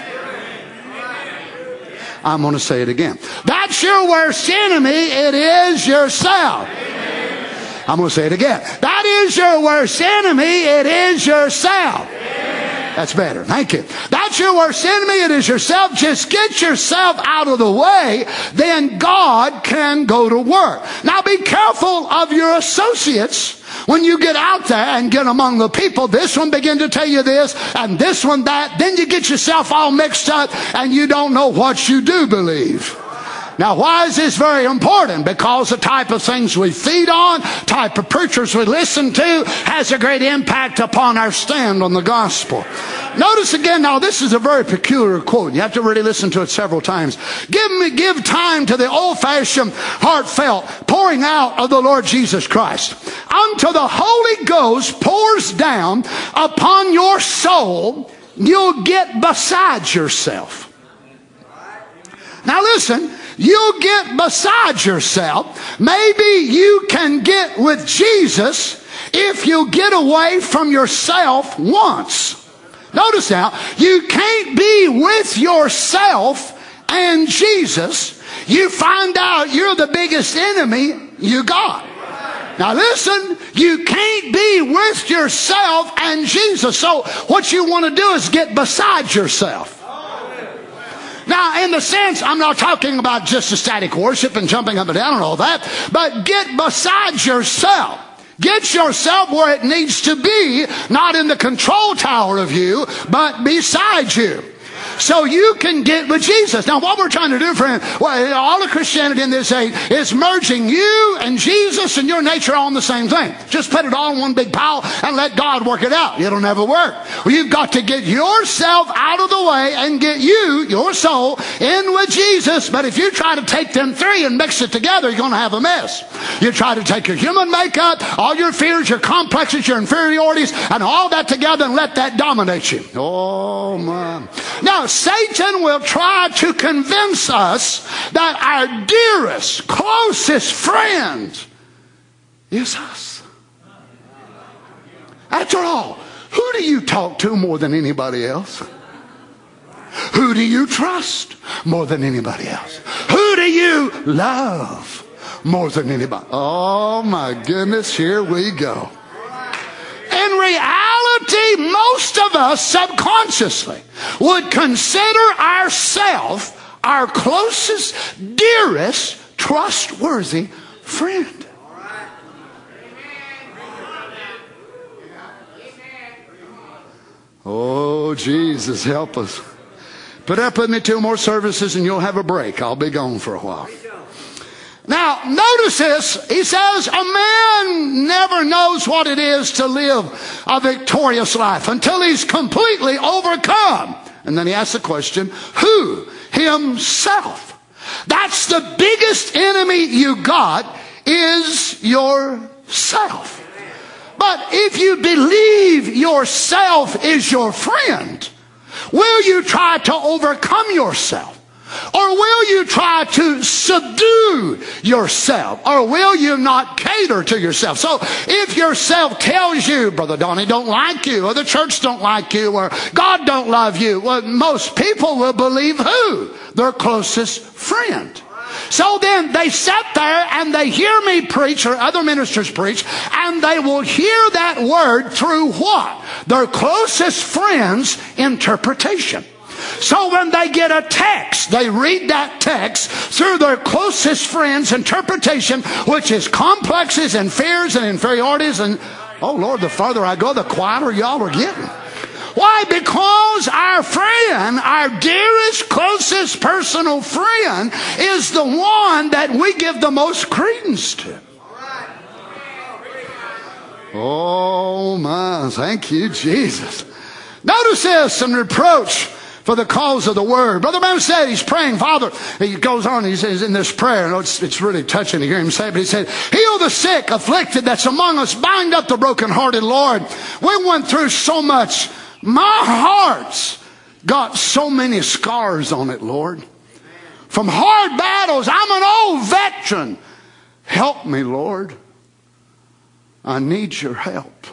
I'm going to say it again. That's your worst enemy. It is yourself. I'm going to say it again. That is your worst enemy. It is yourself. That's better. Thank you. That's your worst enemy. It is yourself. Just get yourself out of the way. Then God can go to work. Now be careful of your associates. When you get out there and get among the people, this one begin to tell you this and this one that, then you get yourself all mixed up and you don't know what you do believe. Now, why is this very important? Because the type of things we feed on, type of preachers we listen to, has a great impact upon our stand on the gospel. Notice again, now this is a very peculiar quote. You have to really listen to it several times. Give time to the old-fashioned, heartfelt pouring out of the Lord Jesus Christ. Until the Holy Ghost pours down upon your soul, you'll get beside yourself. Now listen, you'll get beside yourself. Maybe you can get with Jesus if you get away from yourself once. Notice now, you can't be with yourself and Jesus. You find out you're the biggest enemy you got. Now listen, you can't be with yourself and Jesus. So what you want to do is get beside yourself. Now, in the sense, I'm not talking about just a static worship and jumping up and down and all that, but get beside yourself. Get yourself where it needs to be, not in the control tower of you, but beside you. So you can get with Jesus. Now what we're trying to do, friend, well, all of Christianity in this age is merging you and Jesus and your nature all in the same thing. Just put it all in one big pile and let God work it out. It'll never work. Well, you've got to get yourself out of the way and get you, your soul, in with Jesus. But if you try to take them three and mix it together, you're going to have a mess. You try to take your human makeup, all your fears, your complexes, your inferiorities, and all that together and let that dominate you. Oh, my. Now, Satan will try to convince us that our dearest, closest friend is us. After all, who do you talk to more than anybody else? Who do you trust more than anybody else? Who do you love more than anybody? Oh my goodness, here we go. In reality, most of us subconsciously would consider ourselves our closest, dearest, trustworthy friend. Oh, Jesus, help us. Put up with me 2 more services and you'll have a break. I'll be gone for a while. Now, notice this. He says, a man never knows what it is to live a victorious life until he's completely overcome. And then he asks the question, who? Himself. That's the biggest enemy you got, is yourself. But if you believe yourself is your friend, will you try to overcome yourself? Or will you try to subdue yourself? Or will you not cater to yourself? So if yourself tells you, Brother Donnie don't like you, or the church don't like you, or God don't love you, well, most people will believe who? Their closest friend. So then they sit there and they hear me preach or other ministers preach, and they will hear that word through what? Their closest friend's interpretation. So when they get a text, they read that text through their closest friend's interpretation, which is complexes and fears and inferiorities. And, oh Lord, the farther I go, the quieter y'all are getting. Why? Because our friend, our dearest, closest personal friend, is the one that we give the most credence to. Oh my, thank you, Jesus. Notice this, some reproach for the cause of the word. Brother Branham said he's praying, Father, he goes on, he says in this prayer, and it's really touching to hear him say, but he said, heal the sick, afflicted that's among us, bind up the brokenhearted, Lord. We went through so much. My heart's got so many scars on it, Lord. From hard battles, I'm an old veteran. Help me, Lord. I need your help.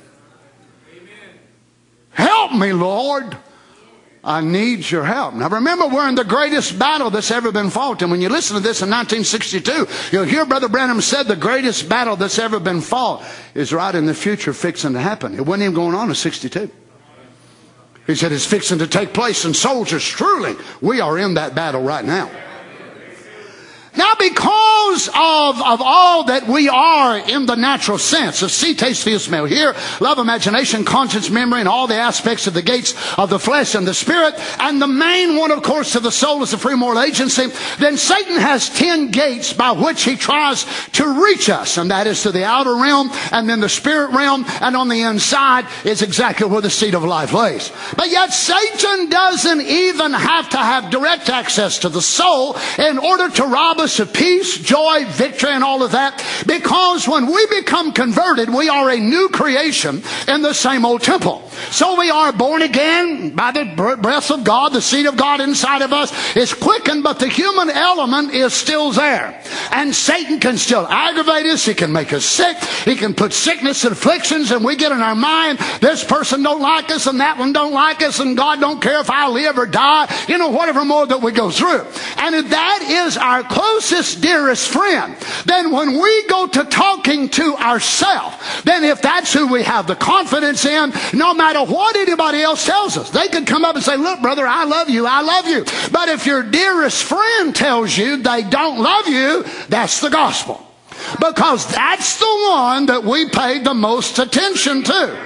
Help me, Lord. I need your help. Now remember, we're in the greatest battle that's ever been fought. And when you listen to this in 1962, you'll hear Brother Branham said the greatest battle that's ever been fought is right in the future fixing to happen. It wasn't even going on in 62. He said it's fixing to take place. And soldiers, truly, we are in that battle right now. Now, because of all that we are in the natural sense of see, taste, feel, smell, hear, love, imagination, conscience, memory, and all the aspects of the gates of the flesh and the spirit, and the main one, of course, of the soul is the free moral agency, then Satan has 10 gates by which he tries to reach us, and that is to the outer realm, and then the spirit realm, and on the inside is exactly where the seed of life lays. But yet Satan doesn't even have to have direct access to the soul in order to rob us of peace, joy, victory, and all of that, because when we become converted, we are a new creation in the same old temple. So we are born again by the breath of God. The seed of God inside of us is quickened, but the human element is still there. And Satan can still aggravate us. He can make us sick. He can put sickness and afflictions, and we get in our mind, this person don't like us, and that one don't like us, and God don't care if I live or die, whatever more that we go through. And if that is our closest, dearest dearest friend, then when we go to talking to ourselves, then if that's who we have the confidence in, no matter what anybody else tells us, they could come up and say, look, brother, I love you, I love you. But if your dearest friend tells you they don't love you, that's the gospel. Because that's the one that we pay the most attention to.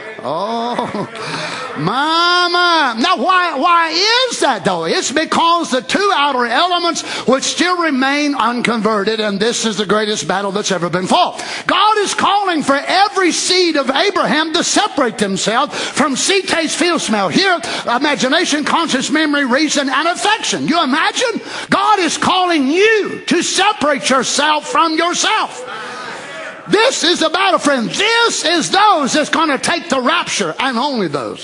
Oh, my. Now, why is that, though? It's because the two outer elements would still remain unconverted, and this is the greatest battle that's ever been fought. God is calling for every seed of Abraham to separate themselves from see, taste, feel, smell, hear, imagination, conscience, memory, reason, and affection. You imagine? God is calling you to separate yourself from yourself. This is the battle, friend. This is those that's going to take the rapture, and only those.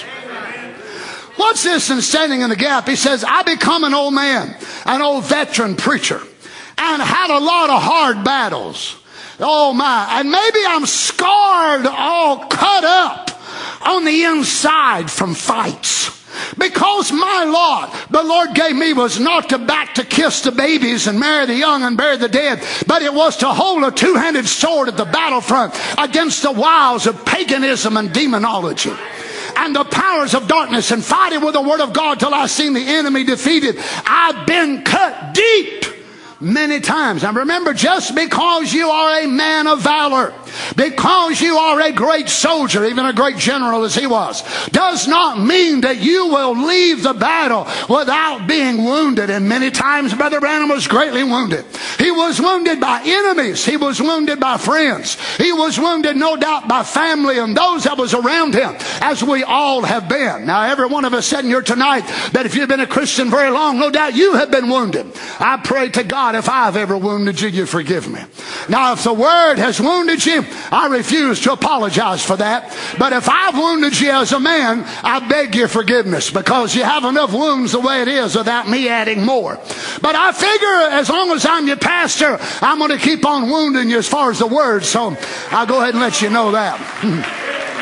What's this in standing in the gap? He says, I become an old man, an old veteran preacher, and had a lot of hard battles. Oh my. And maybe I'm scarred, all cut up on the inside from fights. Because my lot, the Lord gave me, was not to kiss the babies and marry the young and bury the dead, but it was to hold a two-handed sword at the battlefront against the wiles of paganism and demonology and the powers of darkness, and fighting with the word of God till I seen the enemy defeated. I've been cut deep many times. Now remember, just because you are a man of valor, because you are a great soldier, even a great general as he was, does not mean that you will leave the battle without being wounded. And many times Brother Branham was greatly wounded. He was wounded by enemies. He was wounded by friends. He was wounded, no doubt, by family and those that was around him, as we all have been. Now every one of us sitting here tonight, that if you've been a Christian very long, no doubt you have been wounded. I pray to God, if I've ever wounded you, you forgive me. Now if the word has wounded you, I refuse to apologize for that. But if I've wounded you as a man, I beg your forgiveness, because you have enough wounds the way it is without me adding more. But I figure as long as I'm your pastor, I'm going to keep on wounding you as far as the word. So I'll go ahead and let you know that.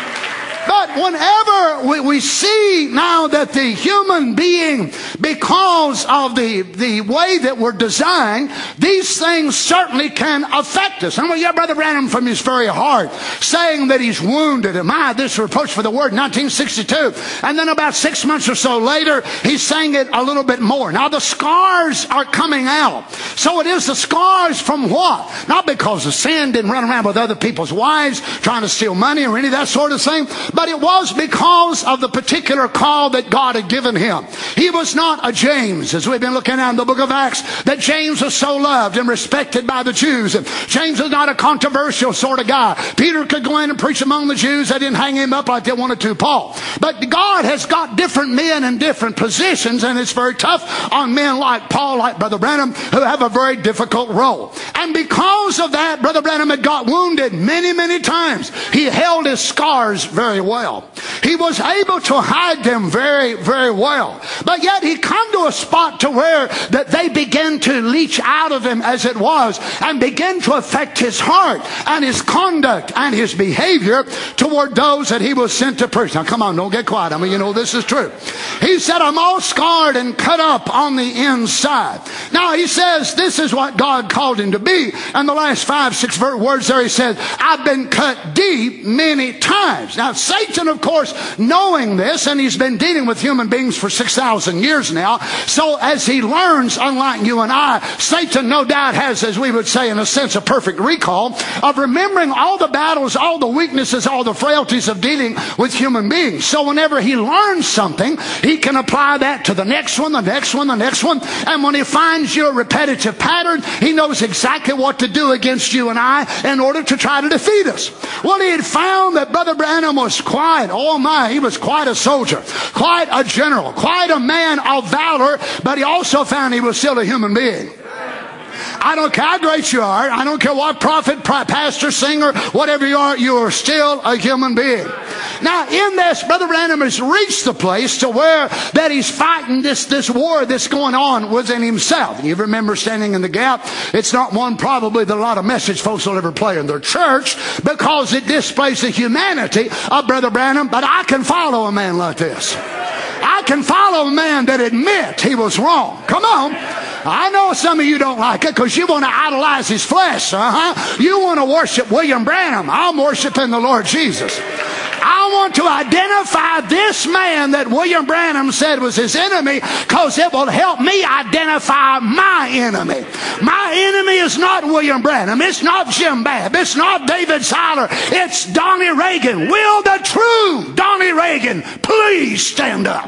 But whenever we see now that the human being, because of the way that we're designed, these things certainly can affect us. And well, yeah, Brother Branham from his very heart saying that he's wounded. Am I this reproach for the word? 1962. And then about 6 months or so later, he's saying it a little bit more. Now the scars are coming out. So it is the scars from what? Not because of sin, didn't run around with other people's wives trying to steal money or any of that sort of thing. But it was because of the particular call that God had given him. He was not a James, as we've been looking at in the book of Acts, that James was so loved and respected by the Jews. And James was not a controversial sort of guy. Peter could go in and preach among the Jews. They didn't hang him up like they wanted to Paul. But God has got different men in different positions, and it's very tough on men like Paul, like Brother Branham, who have a very difficult role. And because of that, Brother Branham had got wounded many, many times. He held his scars very well. He was able to hide them very, very well. But yet he come to a spot to where that they began to leach out of him, as it was, and begin to affect his heart and his conduct and his behavior toward those that he was sent to preach. Now come on, don't get quiet. I mean, you know this is true. He said, I'm all scarred and cut up on the inside. Now he says this is what God called him to be. And the last 5, 6 words there, he said, I've been cut deep many times. Now Satan, of course, knowing this, and he's been dealing with human beings for 6,000 years now, so as he learns, unlike you and I, Satan no doubt has, as we would say in a sense, a perfect recall of remembering all the battles, all the weaknesses, all the frailties of dealing with human beings. So whenever he learns something, he can apply that to the next one, the next one, the next one, and when he finds your repetitive pattern, he knows exactly what to do against you and I in order to try to defeat us. Well, he had found that Brother Branham was quite, oh my, he was quite a soldier, quite a general, quite a man of valor, but he also found he was still a human being. I don't care how great you are. I don't care what prophet, pastor, singer, whatever you are still a human being. Now, in this, Brother Branham has reached the place to where that he's fighting this war that's going on within himself. And you remember standing in the gap. It's not one probably that a lot of message folks will ever play in their church, because it displays the humanity of Brother Branham. But I can follow a man like this. I can follow a man that admits he was wrong. Come on. I know some of you don't like it because you want to idolize his flesh. You want to worship William Branham. I'm worshiping the Lord Jesus. I want to identify this man that William Branham said was his enemy because it will help me identify my enemy. My enemy is not William Branham. It's not Jim Babb. It's not David Seiler. It's Donnie Reagan. Will the true Donnie Reagan please stand up?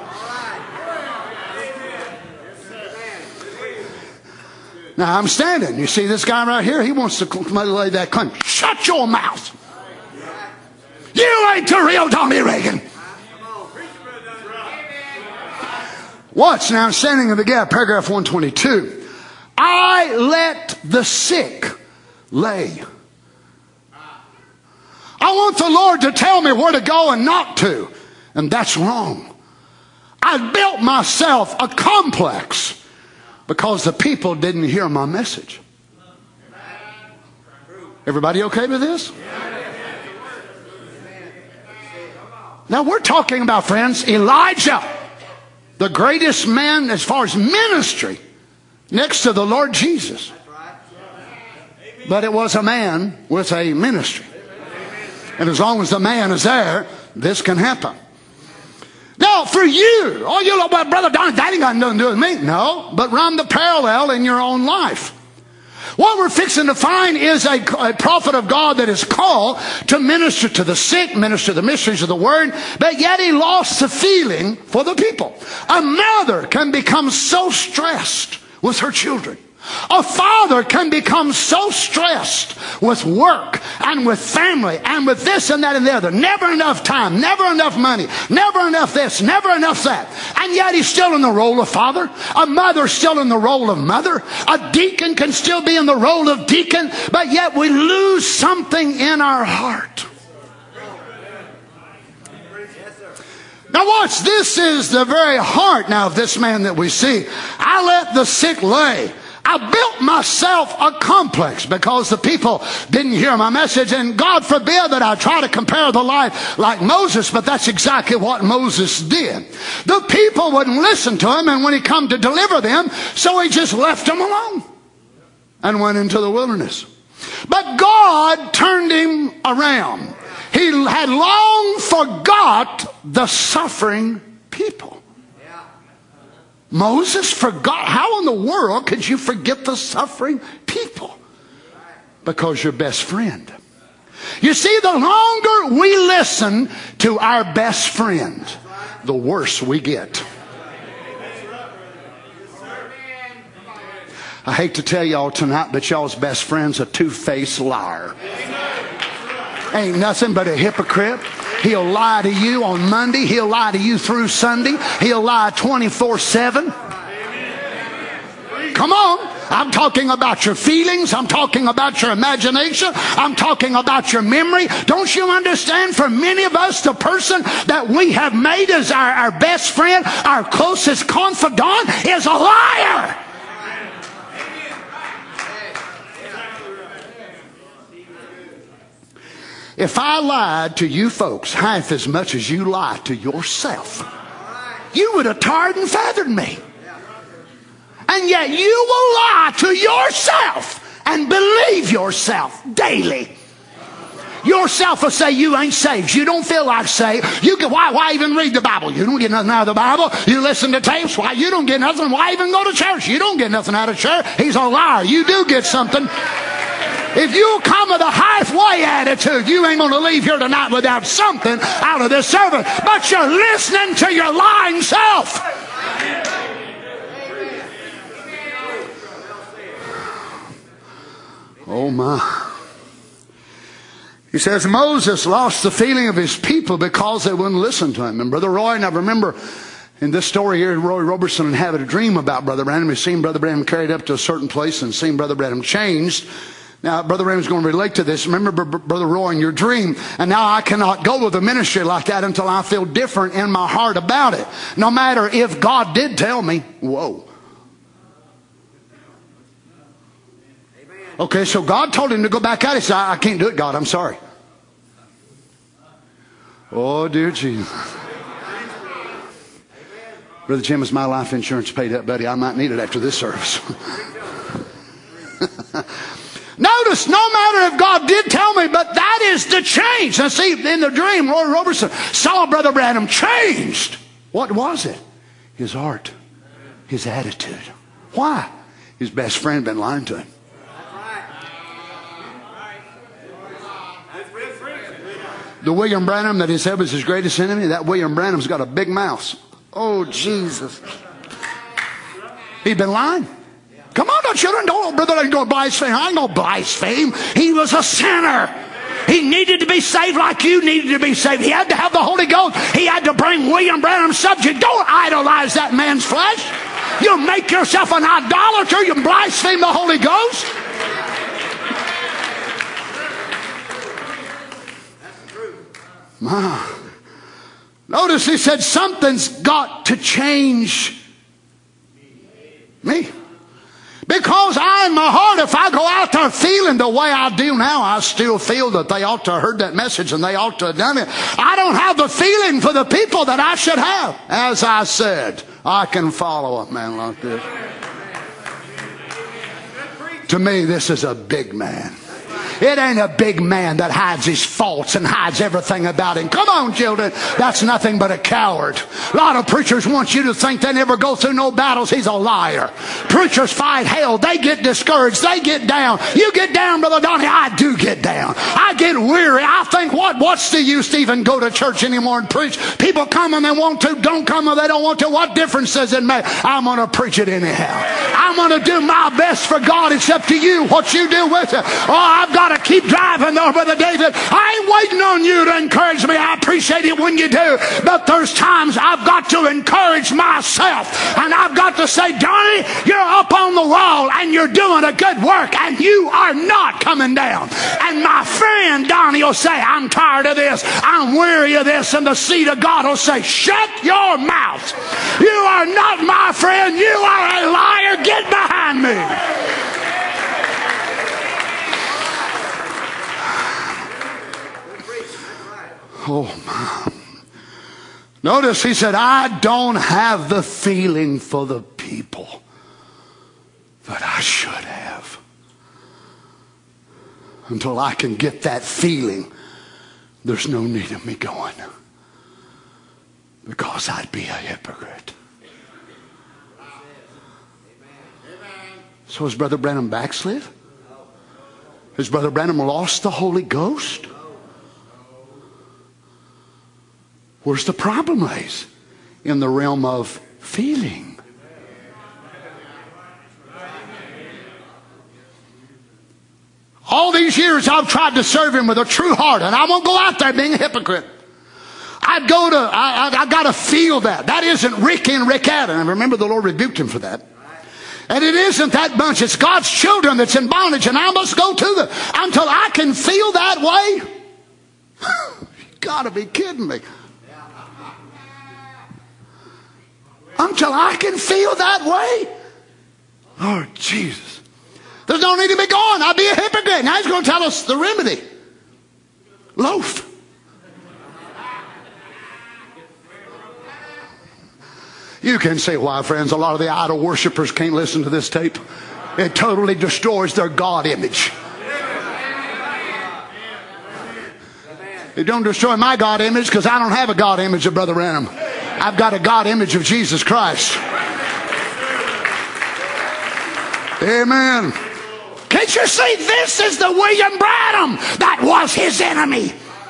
Now I'm standing. You see this guy right here? He wants to lay that claim. Shut your mouth. You ain't the real Donnie Reagan. Watch now, standing in the gap, paragraph 122. I let the sick lay. I want the Lord to tell me where to go and not to. And that's wrong. I built myself a complex because the people didn't hear my message. Everybody okay with this? Now we're talking about, friends, Elijah, the greatest man as far as ministry, next to the Lord Jesus. But it was a man with a ministry. And as long as the man is there, this can happen. Now, for you, oh, you know, well, Brother Donnie, that ain't got nothing to do with me. No, but run the parallel in your own life. What we're fixing to find is a prophet of God that is called to minister to the sick, minister the mysteries of the word, but yet he lost the feeling for the people. A mother can become so stressed with her children. A father can become so stressed with work and with family and with this and that and the other. Never enough time, never enough money, never enough this, never enough that. And yet he's still in the role of father. A mother still in the role of mother. A deacon can still be in the role of deacon. But yet we lose something in our heart. Now watch, this is the very heart now of this man that we see. I let the sick lay. I built myself a complex because the people didn't hear my message. And God forbid that I try to compare the life like Moses, but that's exactly what Moses did. The people wouldn't listen to him, and when he come to deliver them, so he just left them alone and went into the wilderness. But God turned him around. He had long forgot the suffering people. Moses forgot. How in the world could you forget the suffering people? Because your best friend. You see, the longer we listen to our best friend, the worse we get. I hate to tell y'all tonight, but y'all's best friend's a two-faced liar. Ain't nothing but a hypocrite. He'll lie to you on Monday. He'll lie to you through Sunday. He'll lie 24/7. Come on. I'm talking about your feelings. I'm talking about your imagination. I'm talking about your memory. Don't you understand? For many of us, the person that we have made as our best friend, our closest confidant, is a liar. If I lied to you folks half as much as you lie to yourself, you would have tarred and feathered me. And yet you will lie to yourself and believe yourself daily. Yourself will say you ain't saved. You don't feel like saved. Why even read the Bible? You don't get nothing out of the Bible. You listen to tapes. Why you don't get nothing? Why even go to church? You don't get nothing out of church. He's a liar. You do get something. If you come with a halfway attitude, you ain't going to leave here tonight without something out of this service. But you're listening to your lying self. Oh my. He says Moses lost the feeling of his people because they wouldn't listen to him. And Brother Roy, and I remember in this story here, Roy Robertson had a dream about Brother Branham. He'd seen Brother Branham carried up to a certain place and seen Brother Branham changed. Now, Brother Branham's going to relate to this. Remember, Brother Roy, in your dream. And now I cannot go with a ministry like that until I feel different in my heart about it. No matter if God did tell me, whoa. Okay, so God told him to go back out. He said, I can't do it, God. I'm sorry. Oh, dear Jesus. Brother Jim, is my life insurance paid up, buddy? I might need it after this service. Notice, no matter if God did tell me, but that is the change. Now see, in the dream, Roy Robertson saw Brother Branham changed. What was it? His heart. His attitude. Why? His best friend been lying to him. The William Branham that he said was his greatest enemy, that William Branham's got a big mouth. Oh, Jesus. He'd been lying. Come on, don't children. Don't, brother, I ain't going to blaspheme. I ain't going to blaspheme. He was a sinner. He needed to be saved like you needed to be saved. He had to have the Holy Ghost. He had to bring William Branham's subject. Don't idolize that man's flesh. You make yourself an idolater. You blaspheme the Holy Ghost. Notice he said something's got to change me. Because I in my heart, if I go out there feeling the way I do now, I still feel that they ought to have heard that message and they ought to have done it. I don't have the feeling for the people that I should have. As I said, I can follow a man like this. To me, this is a big man. It ain't a big man that hides his faults and hides everything about him. Come on, children. That's nothing but a coward. A lot of preachers want you to think they never go through no battles. He's a liar. Preachers fight hell. They get discouraged. They get down. You get down, Brother Donnie. I do get down. I get weary. I think, what's the use to even go to church anymore and preach? People come when they want to, don't come when they don't want to. What difference does it make? I'm going to preach it anyhow. I'm going to do my best for God. It's up to you what you do with it. Oh, I've got to keep driving though, Brother David. I ain't waiting on you to encourage me. I appreciate it when you do. But there's times I've got to encourage myself. And I've got to say, Donnie, you're up on the wall and you're doing a good work and you are not coming down. And my friend Donnie will say, I'm tired of this. I'm weary of this. And the seed of God will say, shut your mouth. You are not my friend. You are a liar. Get behind me. Oh, my. Notice he said, I don't have the feeling for the people that I should have. Until I can get that feeling, there's no need of me going. Because I'd be a hypocrite. So has Brother Branham backslid? Has Brother Branham lost the Holy Ghost? Where's the problem lays? In the realm of feeling. All these years I've tried to serve him with a true heart, and I won't go out there being a hypocrite. I got to feel that. That isn't Rick in, Rick out. And I remember the Lord rebuked him for that. And it isn't that bunch. It's God's children that's in bondage, and I must go to them until I can feel that way. You got to be kidding me. Until I can feel that way? Lord Jesus. There's no need to be going. I'll be a hypocrite. Now he's going to tell us the remedy. Loaf. You can see why, friends, a lot of the idol worshipers can't listen to this tape. It totally destroys their God image. It don't destroy my God image because I don't have a God image of Brother Branham. I've got a God image of Jesus Christ. Amen. Can't you see? This is the William Branham that was his enemy.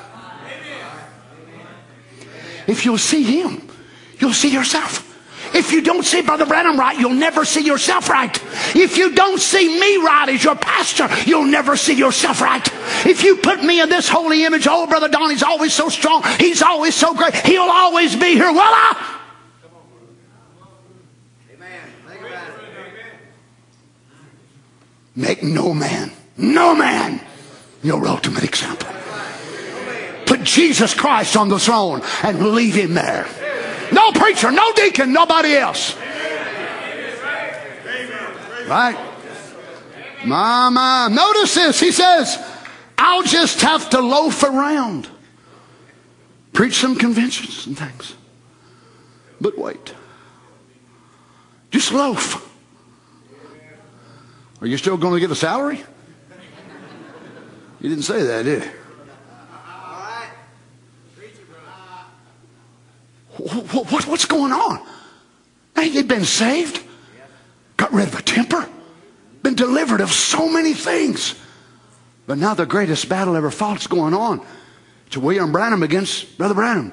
If you'll see him, you'll see yourself. If you don't see Brother Branham right, you'll never see yourself right. If you don't see me right as your pastor, you'll never see yourself right. If you put me in this holy image, oh, Brother Donnie's always so strong. He's always so great. He'll always be here. Well, I... Make no man your ultimate example. Put Jesus Christ on the throne and leave him there. No preacher, no deacon, nobody else. Right? Mama, notice this. He says, I'll just have to loaf around. Preach some conventions and things. But wait. Just loaf. Are you still going to get a salary? You didn't say that, did you? What's going on? Hey, they've been saved, got rid of a temper, been delivered of so many things. But now the greatest battle ever fought is going on. It's William Branham against Brother Branham.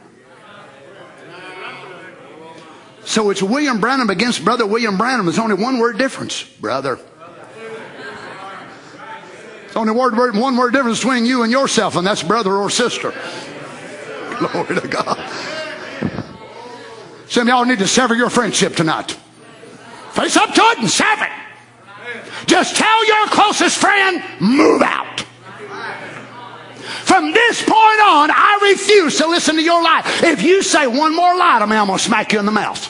So it's William Branham against Brother William Branham. There's only one word difference, brother. There's only one word difference between you and yourself, and that's brother or sister. Glory to God. Some of y'all need to sever your friendship tonight. Face up to it and sever it. Just tell your closest friend, move out. From this point on, I refuse to listen to your lie. If you say one more lie to me, I'm going to smack you in the mouth.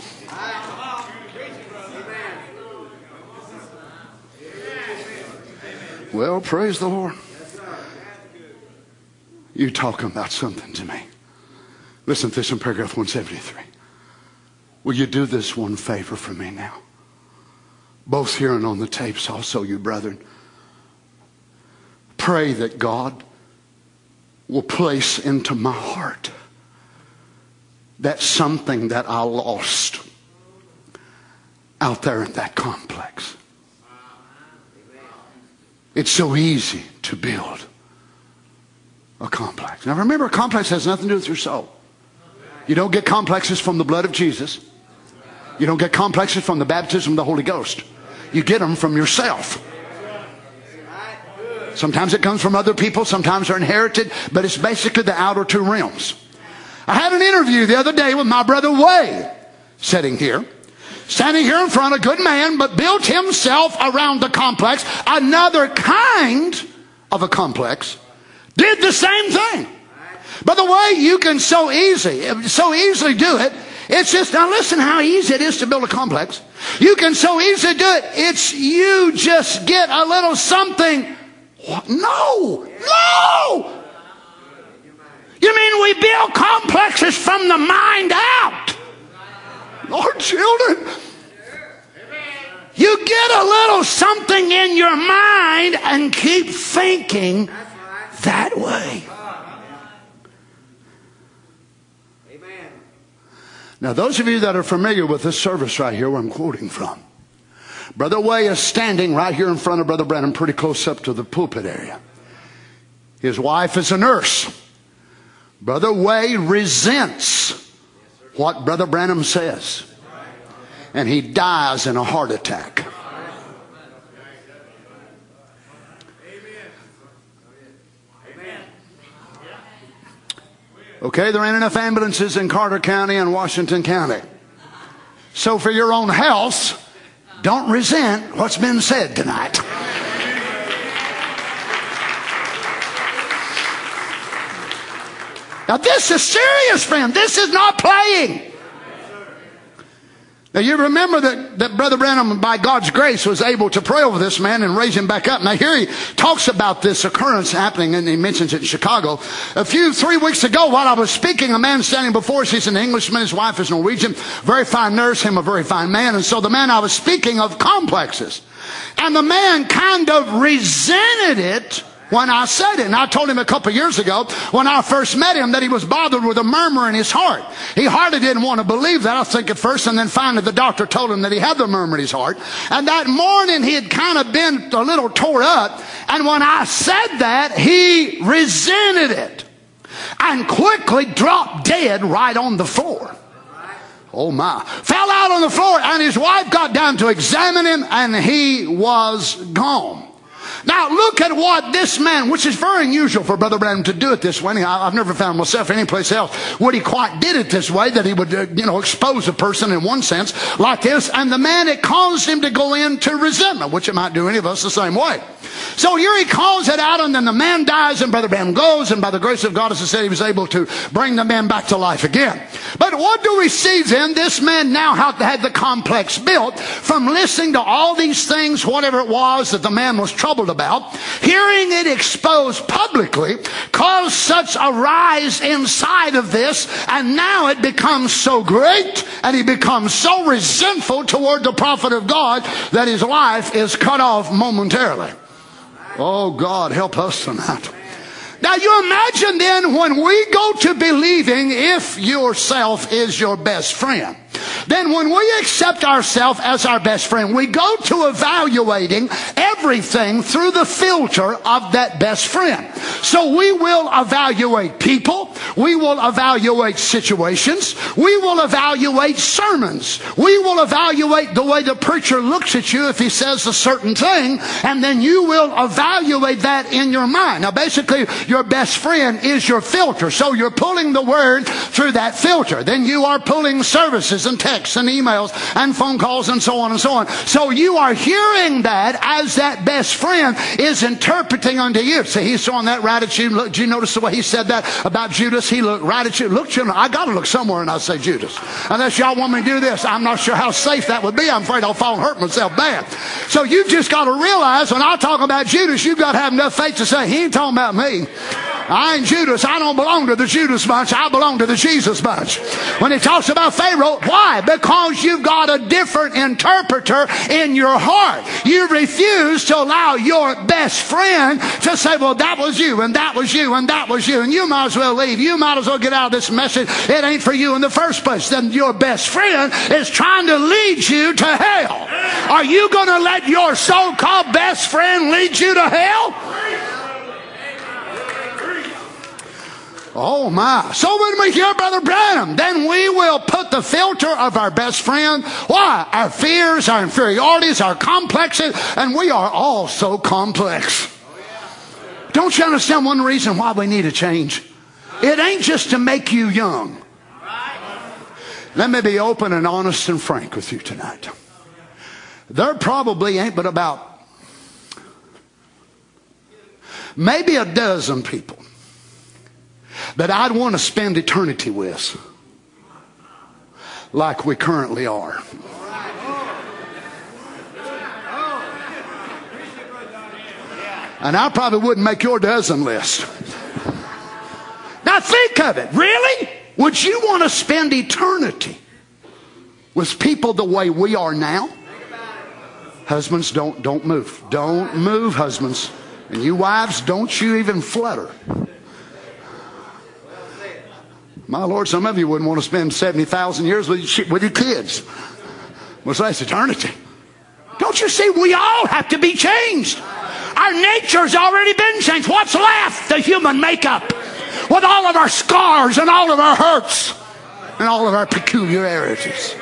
Well, praise the Lord. You're talking about something to me. Listen to this in paragraph 173. Will you do this one favor for me now? Both here and on the tapes, also you brethren. Pray that God will place into my heart that something that I lost out there in that complex. It's so easy to build a complex. Now remember, a complex has nothing to do with your soul. You don't get complexes from the blood of Jesus. You don't get complexes from the baptism of the Holy Ghost. You get them from yourself. Sometimes it comes from other people. Sometimes they're inherited. But it's basically the outer two realms. I had an interview the other day with my brother Way, standing here in front, a good man, but built himself around the complex. Another kind of a complex did the same thing. By the way, you can so easily do it. It's just, now listen how easy it is to build a complex. You can so easily do it. It's you just get a little something. What? No. You mean we build complexes from the mind out? Lord, children, you get a little something in your mind and keep thinking that way. Now, those of you that are familiar with this service right here where I'm quoting from, Brother Way is standing right here in front of Brother Branham, pretty close up to the pulpit area. His wife is a nurse. Brother Way resents what Brother Branham says. And he dies in a heart attack. Okay, there ain't enough ambulances in Carter County and Washington County. So for your own health, don't resent what's been said tonight. Now this is serious, friend. This is not playing. Now you remember that Brother Branham, by God's grace, was able to pray over this man and raise him back up. Now here he talks about this occurrence happening, and he mentions it in Chicago. 3 weeks ago, while I was speaking, a man standing before us, he's an Englishman, his wife is Norwegian, very fine nurse, him a very fine man. And so the man I was speaking of complexes. And the man kind of resented it when I said it. And I told him a couple of years ago when I first met him that he was bothered with a murmur in his heart. He hardly didn't want to believe that, I think, at first. And then finally the doctor told him that he had the murmur in his heart. And that morning he had kind of been a little tore up. And when I said that, he resented it and quickly dropped dead right on the floor. Oh my. Fell out on the floor, and his wife got down to examine him, and he was gone. Now look at what this man, which is very unusual for Brother Branham to do it this way. I've never found myself anyplace else where he quite did it this way, that he would, expose a person in one sense like this. And the man, it caused him to go into resentment, which it might do any of us the same way. So here he calls it out, and then the man dies, and Brother Branham goes, and by the grace of God, as I said, he was able to bring the man back to life again. But what do we see then? This man now had the complex built from listening to all these things, whatever it was that the man was troubled about, hearing it exposed publicly caused such a rise inside of this, and now it becomes so great, and he becomes so resentful toward the prophet of God that his life is cut off momentarily. Oh, God, help us tonight. Now you imagine then when we go to believing if yourself is your best friend. Then when we accept ourselves as our best friend, we go to evaluating everything through the filter of that best friend. So we will evaluate people. We will evaluate situations. We will evaluate sermons. We will evaluate the way the preacher looks at you if he says a certain thing, and then you will evaluate that in your mind. Now basically, your best friend is your filter. So you're pulling the word through that filter. Then you are pulling services and texts and emails and phone calls and so on and so on. So you are hearing that as that best friend is interpreting unto you. See, he's showing that right at you. Look, did you notice the way he said that about Judas? He looked right at you. Look, children, I got to look somewhere and I say Judas. Unless y'all want me to do this, I'm not sure how safe that would be. I'm afraid I'll fall and hurt myself bad. So you've just got to realize when I talk about Judas, you've got to have enough faith to say, he ain't talking about me. I ain't Judas. I don't belong to the Judas bunch. I belong to the Jesus bunch. When he talks about Pharaoh, why? Because you've got a different interpreter in your heart. You refuse to allow your best friend to say, well, that was you, and that was you, and that was you, and you might as well leave. You might as well get out of this message. It ain't for you in the first place. Then your best friend is trying to lead you to hell. Are you going to let your so-called best friend lead you to hell? Oh my. So when we hear Brother Branham, then we will put the filter of our best friend. Why? Our fears, our inferiorities, our complexes, and we are all so complex. Don't you understand one reason why we need a change? It ain't just to make you young. Let me be open and honest and frank with you tonight. There probably ain't but about maybe a dozen people that I'd want to spend eternity with like we currently are. And I probably wouldn't make your dozen list. Now think of it. Really? Would you want to spend eternity with people the way we are now? Husbands, don't move. Don't move, husbands. And you wives, don't you even flutter. My Lord, some of you wouldn't want to spend 70,000 years with your kids. Well, so that's eternity. Don't you see, we all have to be changed. Our nature's already been changed. What's left? The human makeup. With all of our scars and all of our hurts and all of our peculiarities.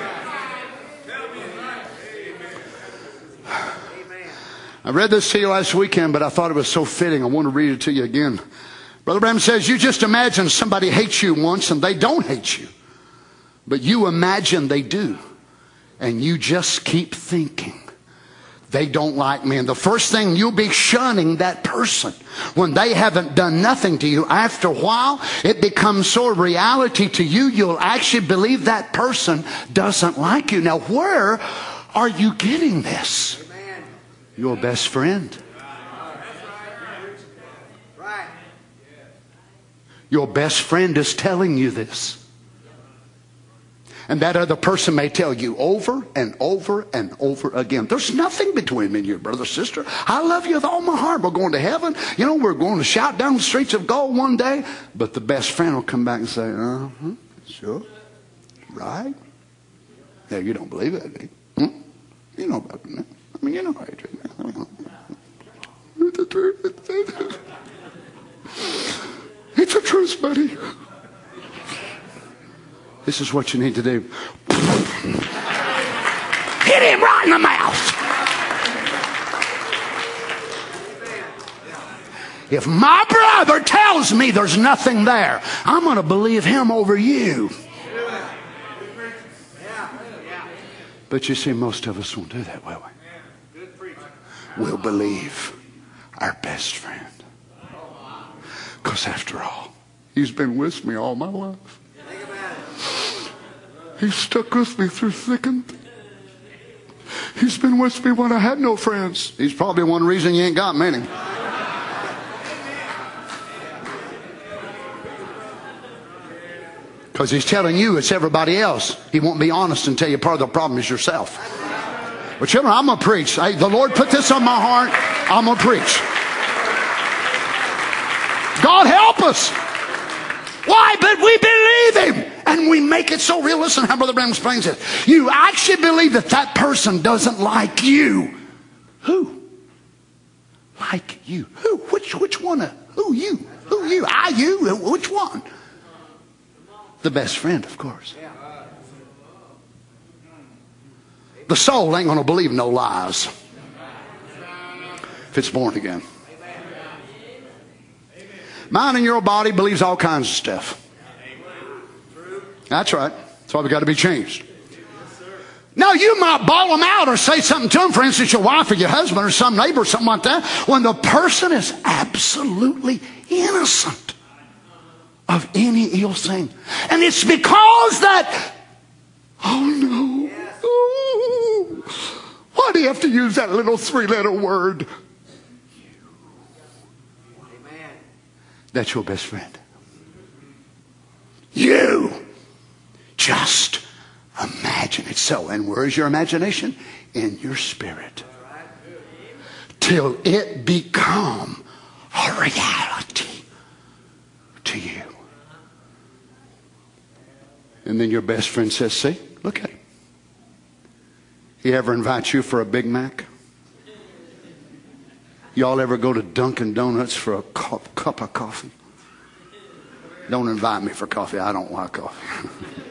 I read this to you last weekend, but I thought it was so fitting. I want to read it to you again. Brother Branham says, you just imagine somebody hates you once and they don't hate you. But you imagine they do. And you just keep thinking, they don't like me. And the first thing, you'll be shunning that person when they haven't done nothing to you. After a while, it becomes so a reality to you, you'll actually believe that person doesn't like you. Now, where are you getting this? Your best friend. Your best friend is telling you this. And that other person may tell you over and over and over again. There's nothing between me and your brother, sister. I love you with all my heart. We're going to heaven. You know, we're going to shout down the streets of gold one day. But the best friend will come back and say, sure, right? Yeah, you don't believe it, do you? You know about that. I mean, you know how it is. It's a truth, buddy. This is what you need to do. Hit him right in the mouth. If my brother tells me there's nothing there, I'm going to believe him over you. But you see, most of us won't do that, will we? We'll believe our best friend. Because after all, he's been with me all my life. He's stuck with me through thick and thin. He's been with me when I had no friends. He's probably one reason you ain't got many. Because he's telling you it's everybody else. He won't be honest and tell you part of the problem is yourself. But children, I'm going to preach. The Lord put this on my heart. I'm going to preach. God help us. Why? But we believe him. And we make it so real. Listen how Brother Branham explains it. You actually believe that that person doesn't like you. Who? Like you. Who? Which one? Who you? Who you? You? Which one? The best friend, of course. The soul ain't going to believe no lies if it's born again. Mind in your body believes all kinds of stuff. That's right. That's why we got to be changed. Now, you might bawl them out or say something to them, for instance, your wife or your husband or some neighbor or something like that, when the person is absolutely innocent of any ill thing. And it's because that, oh no, ooh, why do you have to use that little 3-letter word? That's your best friend. You. Just imagine it so. And where is your imagination? In your spirit. Till it become a reality to you. And then your best friend says, see, look at him. He ever invites you for a Big Mac? Y'all ever go to Dunkin' Donuts for a cup of coffee? Don't invite me for coffee. I don't like coffee.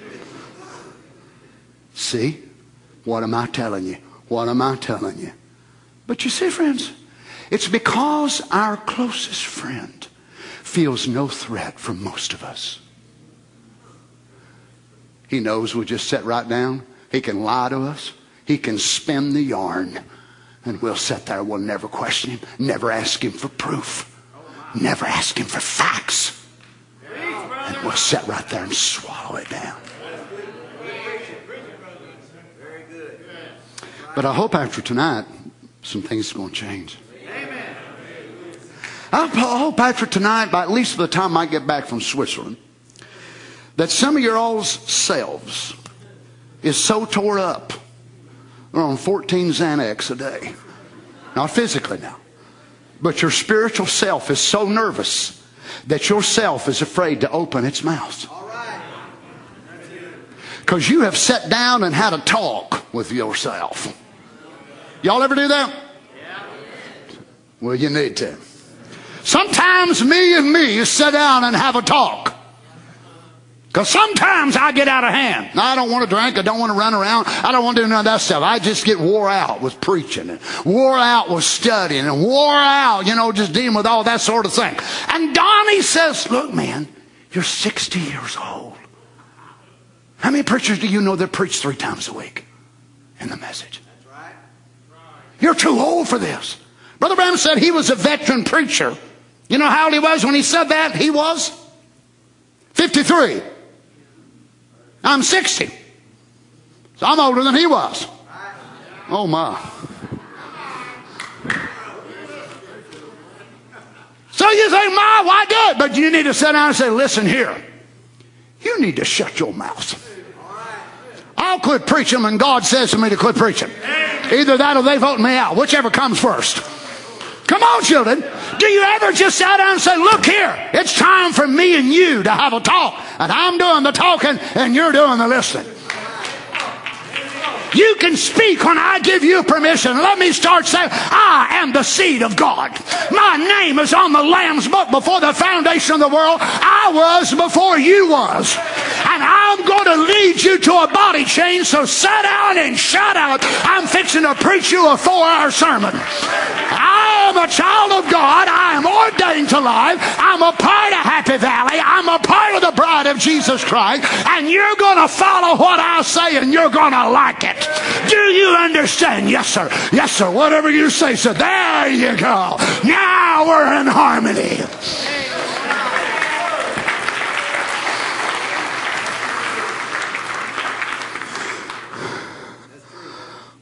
See? What am I telling you? What am I telling you? But you see, friends, it's because our closest friend feels no threat from most of us. He knows we'll just sit right down. He can lie to us. He can spin the yarn. And we'll sit there. We'll never question him. Never ask him for proof. Never ask him for facts. And we'll sit right there and swallow it down. But I hope after tonight, some things are going to change. I hope after tonight, by at least by the time I get back from Switzerland, that some of your all's selves is so tore up. They're on 14 Xanax a day. Not physically now. But your spiritual self is so nervous that your self is afraid to open its mouth. Because you have sat down and had a talk with yourself. Y'all ever do that? Well, you need to. Sometimes me and me sit down and have a talk. Because sometimes I get out of hand. Now, I don't want to drink. I don't want to run around. I don't want to do none of that stuff. I just get wore out with preaching and wore out with studying and wore out, just dealing with all that sort of thing. And Donnie says, look, man, you're 60 years old. How many preachers do you know that preach 3 times a week in the message? That's right. You're too old for this. Brother Branham said he was a veteran preacher. You know how old he was when he said that? He was 53. I'm 60. So I'm older than he was. Oh my. So you think, Ma, why do it? But you need to sit down and say, listen here. You need to shut your mouth. I'll quit preaching when God says to me to quit preaching. Either that or they vote me out. Whichever comes first. Come on, children. Do you ever just sit down and say, look here, it's time for me and you to have a talk. And I'm doing the talking and you're doing the listening. You can speak when I give you permission. Let me start saying, I am the seed of God. My name is on the Lamb's book before the foundation of the world. I was before you was. And I'm going to lead you to a body change, so sit down and shut out. I'm fixing to preach you a 4-hour sermon. I am a child of God. I am ordained to life. I'm a part of Happy Valley. I'm a part of the bride of Jesus Christ. And you're going to follow what I say and you're going to like it. Do you understand? Yes, sir. Yes, sir. Whatever you say, sir. There you go. Now we're in harmony.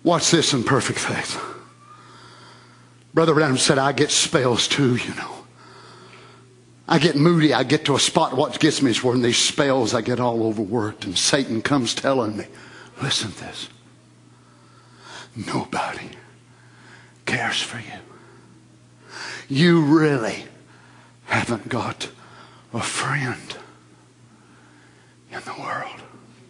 Watch this in perfect faith. Brother Branham said, I get spells too, you know. I get moody. I get to a spot. What gets me is when these spells, I get all overworked. And Satan comes telling me, listen to this. Nobody cares for you. You really haven't got a friend in the world.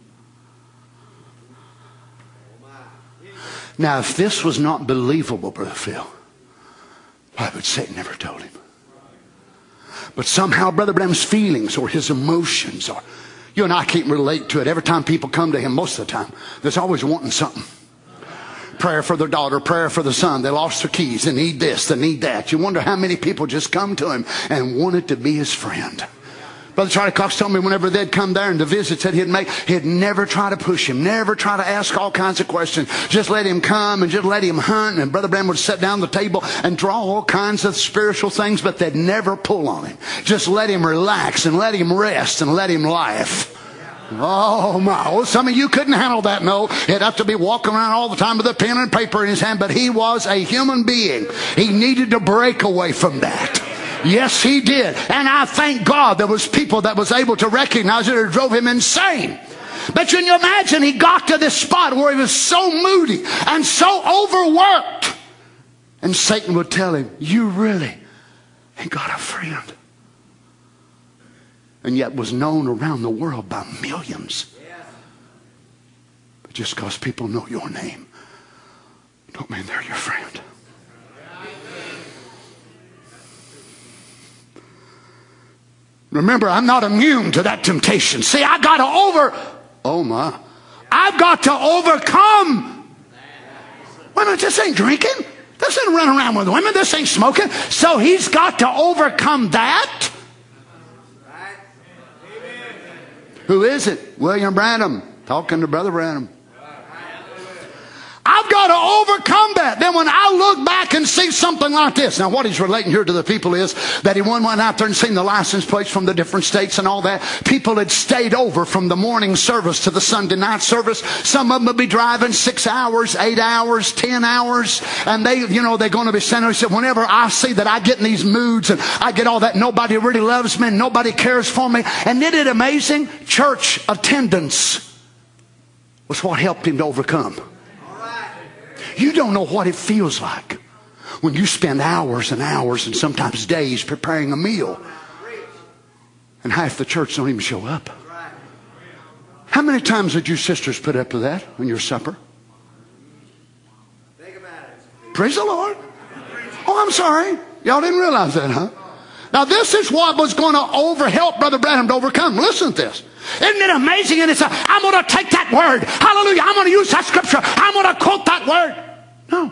Now, if this was not believable, Brother Phil, why would Satan never told him? But somehow Brother Branham's feelings or his emotions, or you and I can't relate to it. Every time people come to him, most of the time, there's always wanting something. Prayer for their daughter, prayer for the son. They lost their keys. They need this, they need that. You wonder how many people just come to him and wanted to be his friend. Brother Charlie Cox told me whenever they'd come there and to visit, said he'd never try to push him, never try to ask all kinds of questions. Just let him come and just let him hunt. And Brother Branham would sit down at the table and draw all kinds of spiritual things, but they'd never pull on him. Just let him relax and let him rest and let him laugh. Oh my. Well, some of you couldn't handle that. No, he'd have to be walking around all the time with a pen and paper in his hand. But he was a human being. He needed to break away from that. Yes, he did. And I thank God there was people that was able to recognize it or drove him insane. But can you imagine he got to this spot where he was so moody and so overworked. And Satan would tell him, you really ain't got a friend. And yet was known around the world by millions. But just because people know your name don't mean they're your friend. Remember, I'm not immune to that temptation. See, I've got to overcome. Wait a minute, this ain't drinking. This ain't running around with women. This ain't smoking. So he's got to overcome that. Who is it? William Branham. Talking to Brother Branham. I've got to overcome that. Then when I look back and see something like this. Now what he's relating here to the people is that he went out there and seen the license plates from the different states and all that. People had stayed over from the morning service to the Sunday night service. Some of them would be driving 6 hours, 8 hours, 10 hours. And they're going to be sending. He said, whenever I see that I get in these moods and I get all that, nobody really loves me and nobody cares for me. And isn't it amazing? Church attendance was what helped him to overcome. You don't know what it feels like when you spend hours and hours and sometimes days preparing a meal and half the church don't even show up. How many times did you sisters put up with that on your supper? Praise the Lord. Oh, I'm sorry. Y'all didn't realize that, huh? Now this is what was going to help Brother Branham to overcome. Listen to this. Isn't it amazing? And I'm going to take that word. Hallelujah. I'm going to use that scripture. I'm going to quote that word. No.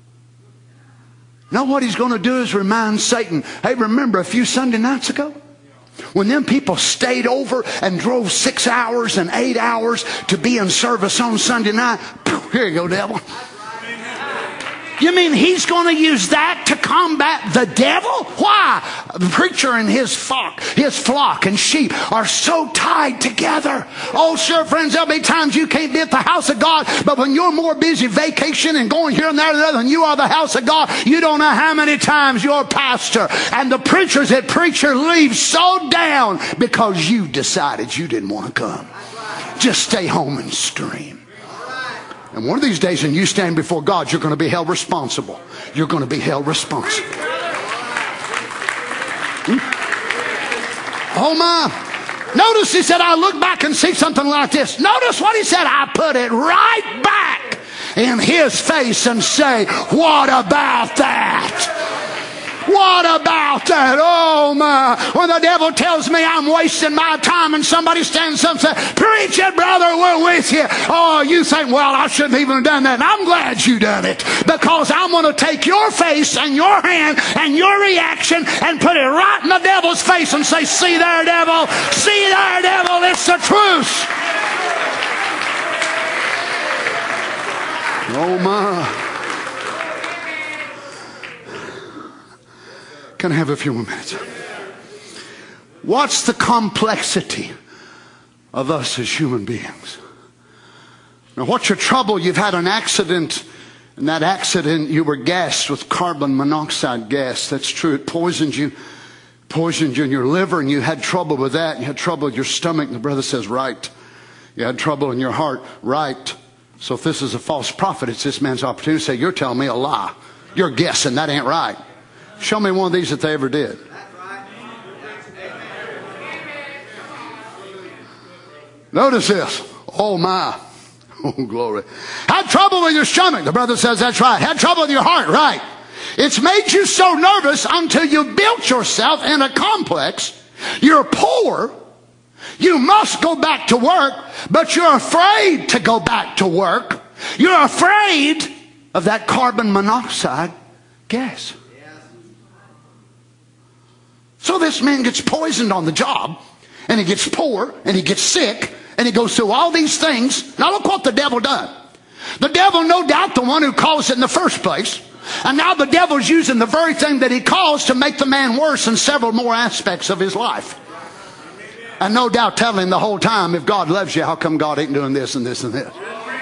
Now what he's going to do is remind Satan, hey, remember a few Sunday nights ago? When them people stayed over and drove 6 hours and 8 hours to be in service on Sunday night. Here you go, devil. You mean he's going to use that to combat the devil? Why? The preacher and his flock and sheep are so tied together. Oh, sure, friends, there'll be times you can't be at the house of God, but when you're more busy vacation and going here and there and there than you are the house of God, you don't know how many times your pastor and the preachers that preacher leave so down because you decided you didn't want to come. Just stay home and stream. And one of these days when you stand before God, you're going to be held responsible. You're going to be held responsible. Oh my. Notice he said, I look back and see something like this. Notice what he said. I put it right back in his face and say, what about that? What about that? Oh my. When the devil tells me I'm wasting my time and somebody stands up and says, preach it, brother, we're with you. Oh, you think, well, I shouldn't even have done that. And I'm glad you done it, because I'm going to take your face and your hand and your reaction and put it right in the devil's face and say, see there, devil. See there, devil. It's the truth. Oh my. Can I have a few more minutes? What's the complexity of us as human beings? Now, what's your trouble? You've had an accident In that accident, you were gassed with carbon monoxide gas. That's true. It poisoned you in your liver, and you had trouble with that. You had trouble with your stomach. And the brother says, right. You had trouble in your heart. Right. So if this is a false prophet, it's this man's opportunity to say, you're telling me a lie. You're guessing. That ain't right. Show me one of these that they ever did. Notice this. Oh my. Oh, glory. Had trouble with your stomach. The brother says, that's right. Had trouble with your heart. Right. It's made you so nervous until you built yourself in a complex. You're poor. You must go back to work, but you're afraid to go back to work. You're afraid of that carbon monoxide gas. So this man gets poisoned on the job, and he gets poor, and he gets sick, and he goes through all these things. Now look what the devil done. The devil, no doubt, the one who caused it in the first place. And now the devil's using the very thing that he caused to make the man worse in several more aspects of his life. And no doubt telling him the whole time, if God loves you, how come God ain't doing this and this and this?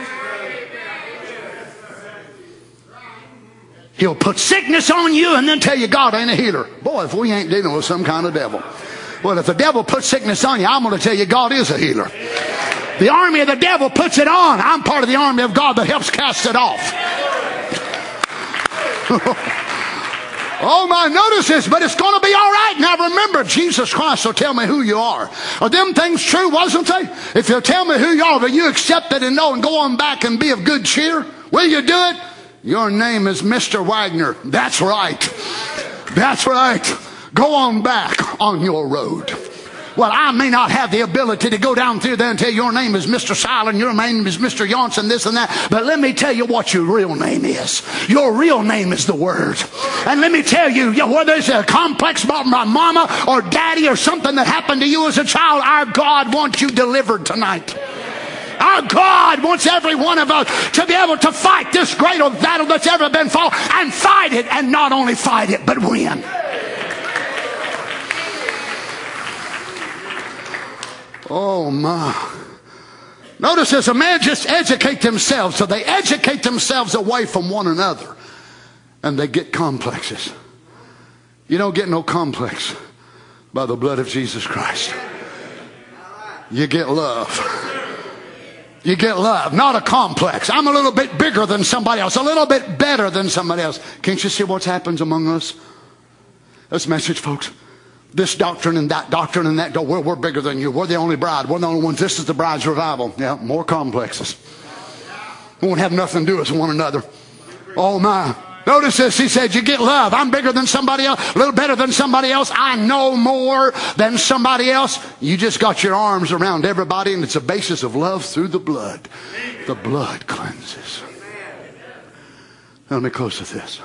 He'll put sickness on you and then tell you God ain't a healer. Boy, if we ain't dealing with some kind of devil. Well, if the devil puts sickness on you, I'm going to tell you God is a healer. The army of the devil puts it on. I'm part of the army of God that helps cast it off. Oh my, notice this, but it's going to be all right. Now remember, Jesus Christ will tell me who you are. Are them things true, wasn't they? If you'll tell me who you are, will you accept it and know and go on back and be of good cheer? Will you do it? Your name is Mr. Wagner. That's right. That's right. Go on back on your road. Well, I may not have the ability to go down through there and tell you your name is Mr. Silent, your name is Mr. Johnson, this and that. But let me tell you what your real name is. Your real name is the Word. And let me tell you, whether it's a complex about my mama or daddy or something that happened to you as a child, our God wants you delivered tonight. Our God wants every one of us to be able to fight this great battle that's ever been fought, and fight it, and not only fight it, but win. Oh my. Notice this, a man just educate themselves. So they educate themselves away from one another. And they get complexes. You don't get no complex by the blood of Jesus Christ. You get love. You get love, not a complex. I'm a little bit bigger than somebody else, a little bit better than somebody else. Can't you see what happens among us? That's the message, folks. This doctrine and that doctrine and that. We're bigger than you. We're the only bride. We're the only ones. This is the bride's revival. Yeah, more complexes. We won't have nothing to do with one another. Oh my. Notice this. He said, you get love. I'm bigger than somebody else. A little better than somebody else. I know more than somebody else. You just got your arms around everybody, and it's a basis of love through the blood. The blood cleanses. Now, let me close with this.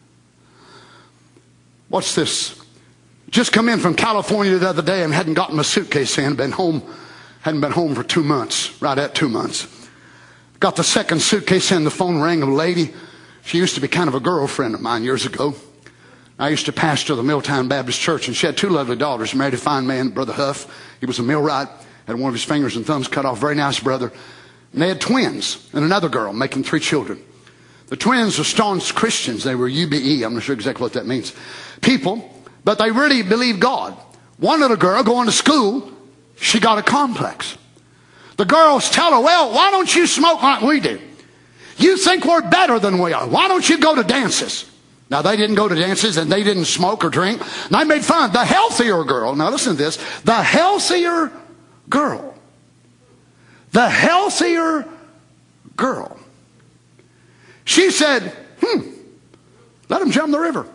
What's this? Just come in from California the other day and hadn't gotten my suitcase in. Hadn't been home for 2 months. Right at 2 months. Got the second suitcase in. The phone rang. A lady. She used to be kind of a girlfriend of mine years ago. I used to pastor the Milltown Baptist Church, and she had 2 lovely daughters. Married a fine man, Brother Huff. He was a millwright. Had one of his fingers and thumbs cut off. Very nice brother. And they had twins and another girl, making 3 children. The twins were staunch Christians. They were UBE. I'm not sure exactly what that means. People. But they really believed God. One little girl going to school, she got a complex. The girls tell her, well, why don't you smoke like we do? You think we're better than we are. Why don't you go to dances? Now, they didn't go to dances and they didn't smoke or drink. And I made fun. The healthier girl, now listen to this, the healthier girl. The healthier girl. She said, let them jump the river.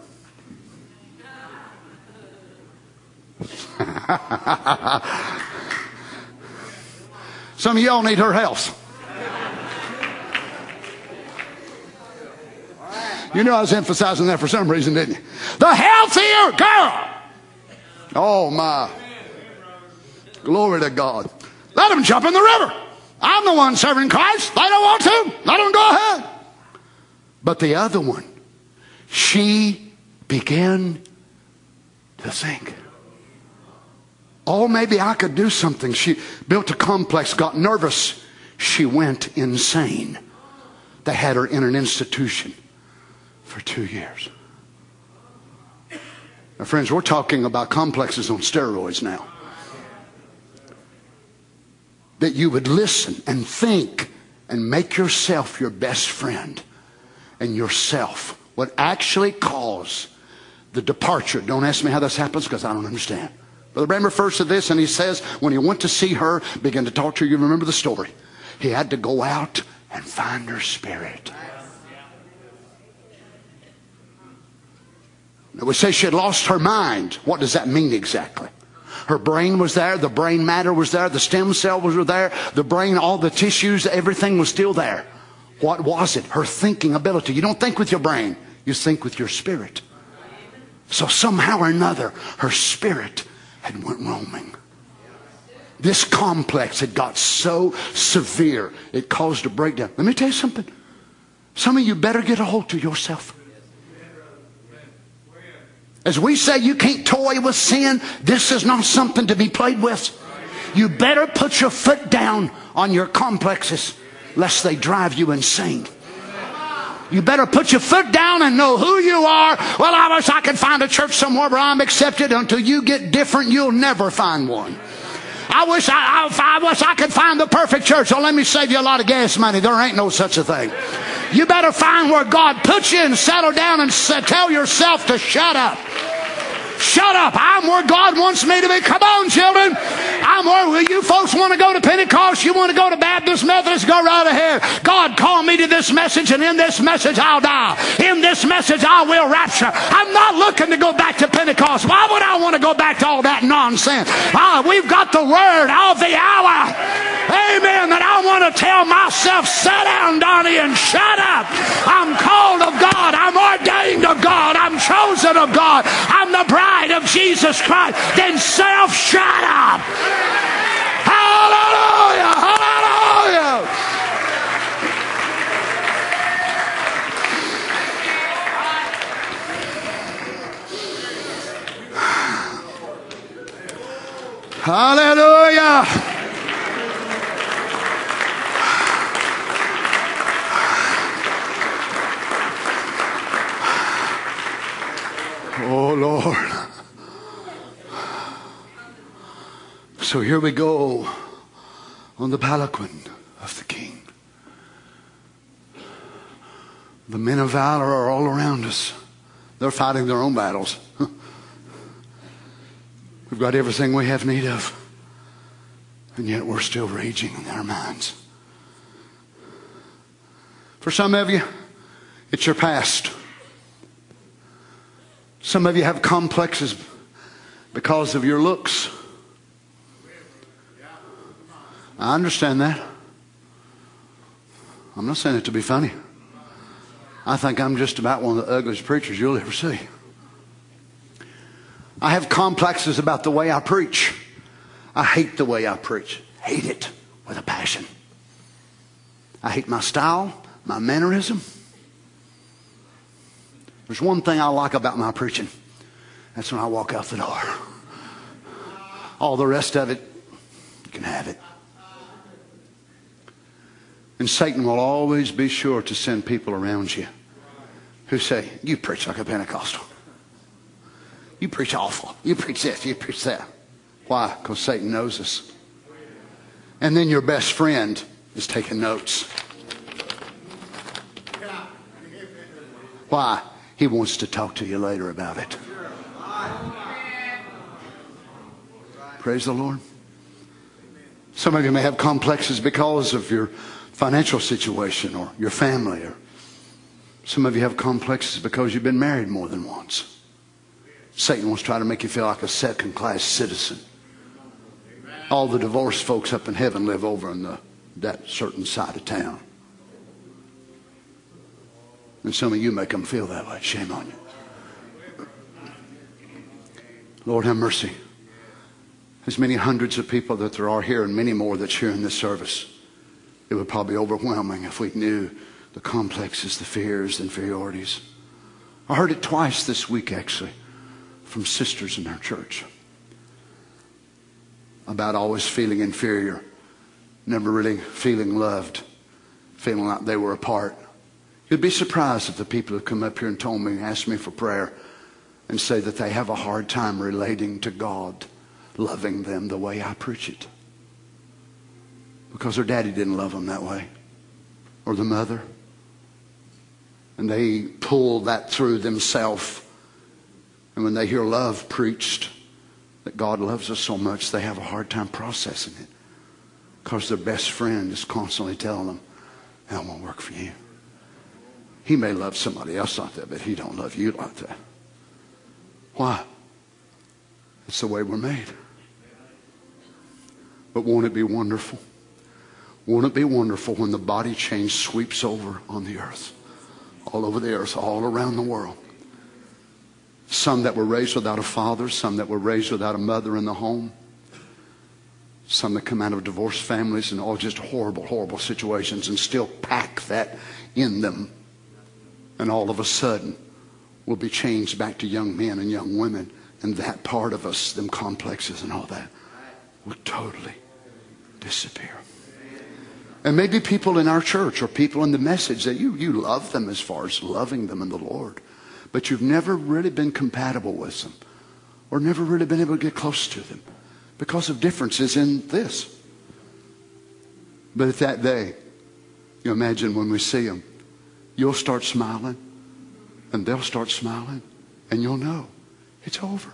Some of y'all need her health. You know I was emphasizing that for some reason, didn't you? The healthier girl. Oh my. Glory to God. Let them jump in the river. I'm the one serving Christ. They don't want to. Let them go ahead. But the other one, she began to think, oh, maybe I could do something. She built a complex, got nervous. She went insane. They had her in an institution for 2 years. Now, friends, we're talking about complexes on steroids now. That you would listen and think and make yourself your best friend, and yourself would actually cause the departure. Don't ask me how this happens, because I don't understand. Brother Branham refers to this, and he says when he went to see her, began to talk to her, you remember the story. He had to go out and find her spirit. It would say she had lost her mind. What does that mean exactly? Her brain was there, the brain matter was there, the stem cells were there, the brain, all the tissues, everything was still there. What was it? Her thinking ability. You don't think with your brain, you think with your spirit. So somehow or another, her spirit had went roaming. This complex had got so severe, it caused a breakdown. Let me tell you something. Some of you better get a hold of yourself. As we say, you can't toy with sin. This is not something to be played with. You better put your foot down on your complexes, lest they drive you insane. You better put your foot down and know who you are. Well, I wish I could find a church somewhere where I'm accepted. Until you get different, you'll never find one. I wish I could find the perfect church. Oh, let me save you a lot of gas money. There ain't no such a thing. You better find where God puts you and settle down and tell yourself to shut up. Shut up. I'm where God wants me to be. Come on, children. I'm where you folks want to go to Pentecost. You want to go to Baptist, Methodist, go right ahead. God called me to this message, and in this message I'll die. In this message I will rapture. I'm not looking to go back to Pentecost. Why would I want to go back to all that nonsense? We've got the word of the hour. Amen. That I want to tell myself, sit down, Donnie, and shut up. I'm called of God. I'm ordained of God. I'm chosen of God. I'm the bride of Jesus Christ. Then self, shut up. Hallelujah. Hallelujah. Hallelujah. Oh, Lord. So here we go on the palanquin of the King. The men of valor are all around us. They're fighting their own battles. We've got everything we have need of. And yet we're still raging in our minds. For some of you, it's your past. Some of you have complexes because of your looks. I understand that. I'm not saying it to be funny. I think I'm just about one of the ugliest preachers you'll ever see. I have complexes about the way I preach. I hate the way I preach. Hate it with a passion. I hate my style, my mannerism. There's one thing I like about my preaching. That's when I walk out the door. All the rest of it, you can have it. And Satan will always be sure to send people around you who say, you preach like a Pentecostal. You preach awful. You preach this, you preach that. Why? Because Satan knows us. And then your best friend is taking notes. Why? He wants to talk to you later about it. Praise the Lord. Some of you may have complexes because of your financial situation or your family. Or some of you have complexes because you've been married more than once. Satan wants to try to make you feel like a second-class citizen. All the divorced folks up in heaven live over in that certain side of town. And some of you make them feel that way. Shame on you. Lord, have mercy. As many hundreds of people that there are here and many more that's here in this service, it would probably be overwhelming if we knew the complexes, the fears, the inferiorities. I heard it twice this week, actually, from sisters in our church about always feeling inferior, never really feeling loved, feeling like they were apart. You'd be surprised if the people who come up here and told me, asked me for prayer, and say that they have a hard time relating to God, loving them the way I preach it. Because their daddy didn't love them that way. Or the mother. And they pull that through themselves. And when they hear love preached, that God loves us so much, they have a hard time processing it. Because their best friend is constantly telling them, that won't work for you. He may love somebody else like that, but he don't love you like that. Why? It's the way we're made. But won't it be wonderful? Won't it be wonderful when the body change sweeps over on the earth? All over the earth, all around the world. Some that were raised without a father, some that were raised without a mother in the home. Some that come out of divorced families and all just horrible, horrible situations and still pack that in them. And all of a sudden will be changed back to young men and young women. And that part of us, them complexes and all that, will totally disappear. And maybe people in our church or people in the message that you love them as far as loving them in the Lord. But you've never really been compatible with them. Or never really been able to get close to them. Because of differences in this. But at that day, you imagine when we see them, you'll start smiling. And they'll start smiling. And you'll know it's over.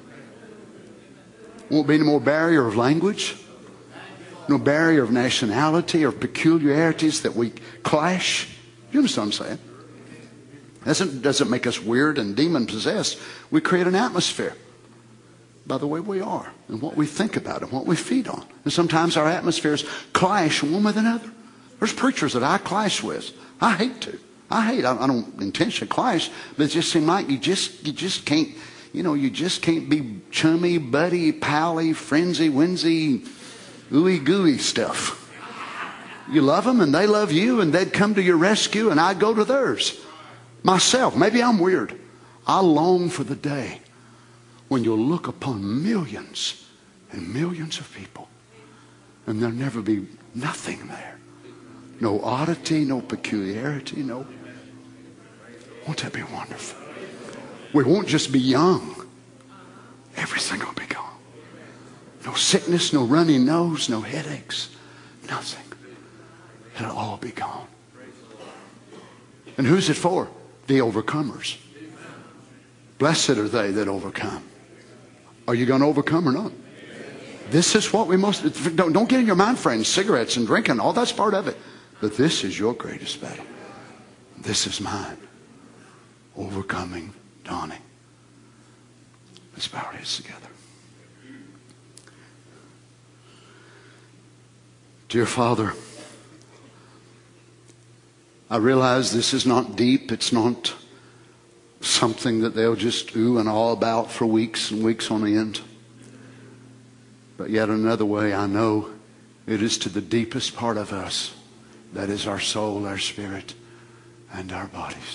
Won't be any more barrier of language. No barrier of nationality or peculiarities that we clash. You understand what I'm saying? Doesn't make us weird and demon possessed. We create an atmosphere by the way we are and what we think about and what we feed on. And sometimes our atmospheres clash one with another. There's preachers that I clash with. I hate to. I don't intentionally clash, but it just seems like you just can't, you just can't be chummy, buddy, pally, friendsy, winsy, ooey gooey stuff. You love them and they love you and they'd come to your rescue and I go to theirs. Myself, maybe I'm weird. I long for the day when you'll look upon millions and millions of people and there'll never be nothing there. No oddity, no peculiarity, no. Won't that be wonderful? We won't just be young. Everything will be gone. No sickness, no runny nose, no headaches, nothing. It'll all be gone. And who's it for? The overcomers. Blessed are they that overcome. Are you going to overcome or not? This is what we must. Don't get in your mind, friends, cigarettes and drinking, all that's part of it. But this is your greatest battle. This is mine. Overcoming, dawning. Let's bow our heads together. Dear Father, I realize this is not deep. It's not something that they'll just ooh and all about for weeks and weeks on end. But yet another way, I know it is to the deepest part of us. That is our soul, our spirit, and our bodies.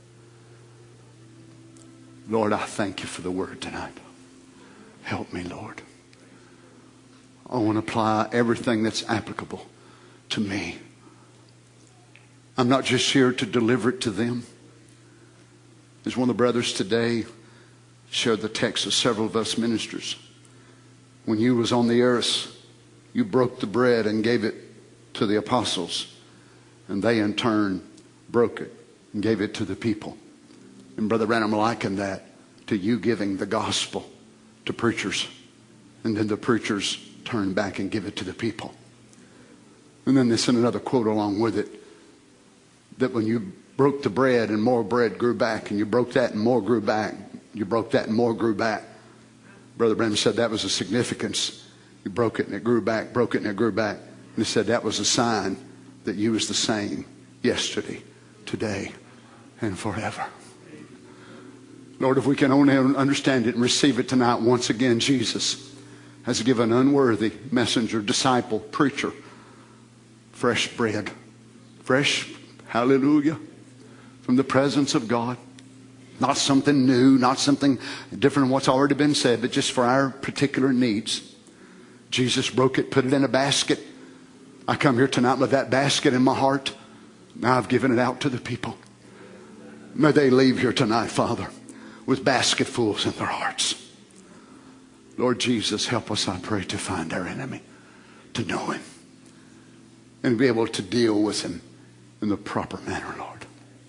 Lord, I thank you for the word tonight. Help me, Lord. I want to apply everything that's applicable to me. I'm not just here to deliver it to them. As one of the brothers today shared the text of several of us ministers. When you was on the earth, you broke the bread and gave it to the apostles. And they in turn broke it and gave it to the people. And Brother Branham likened that to you giving the gospel to preachers. And then the preachers turn back and give it to the people. And then they sent another quote along with it. That when you broke the bread and more bread grew back. And you broke that and more grew back. You broke that and more grew back. Brother Branham said that was the significance. You broke it and it grew back. Broke it and it grew back. And he said that was a sign that you was the same yesterday, today, and forever. Lord, if we can only understand it and receive it tonight, once again, Jesus has given unworthy messenger, disciple, preacher, fresh bread. Fresh, hallelujah, from the presence of God. Not something new, not something different than what's already been said, but just for our particular needs. Jesus broke it, put it in a basket. I come here tonight with that basket in my heart. Now I've given it out to the people. May they leave here tonight, Father, with basketfuls in their hearts. Lord Jesus, help us, I pray, to find our enemy, to know him, and be able to deal with him in the proper manner, Lord.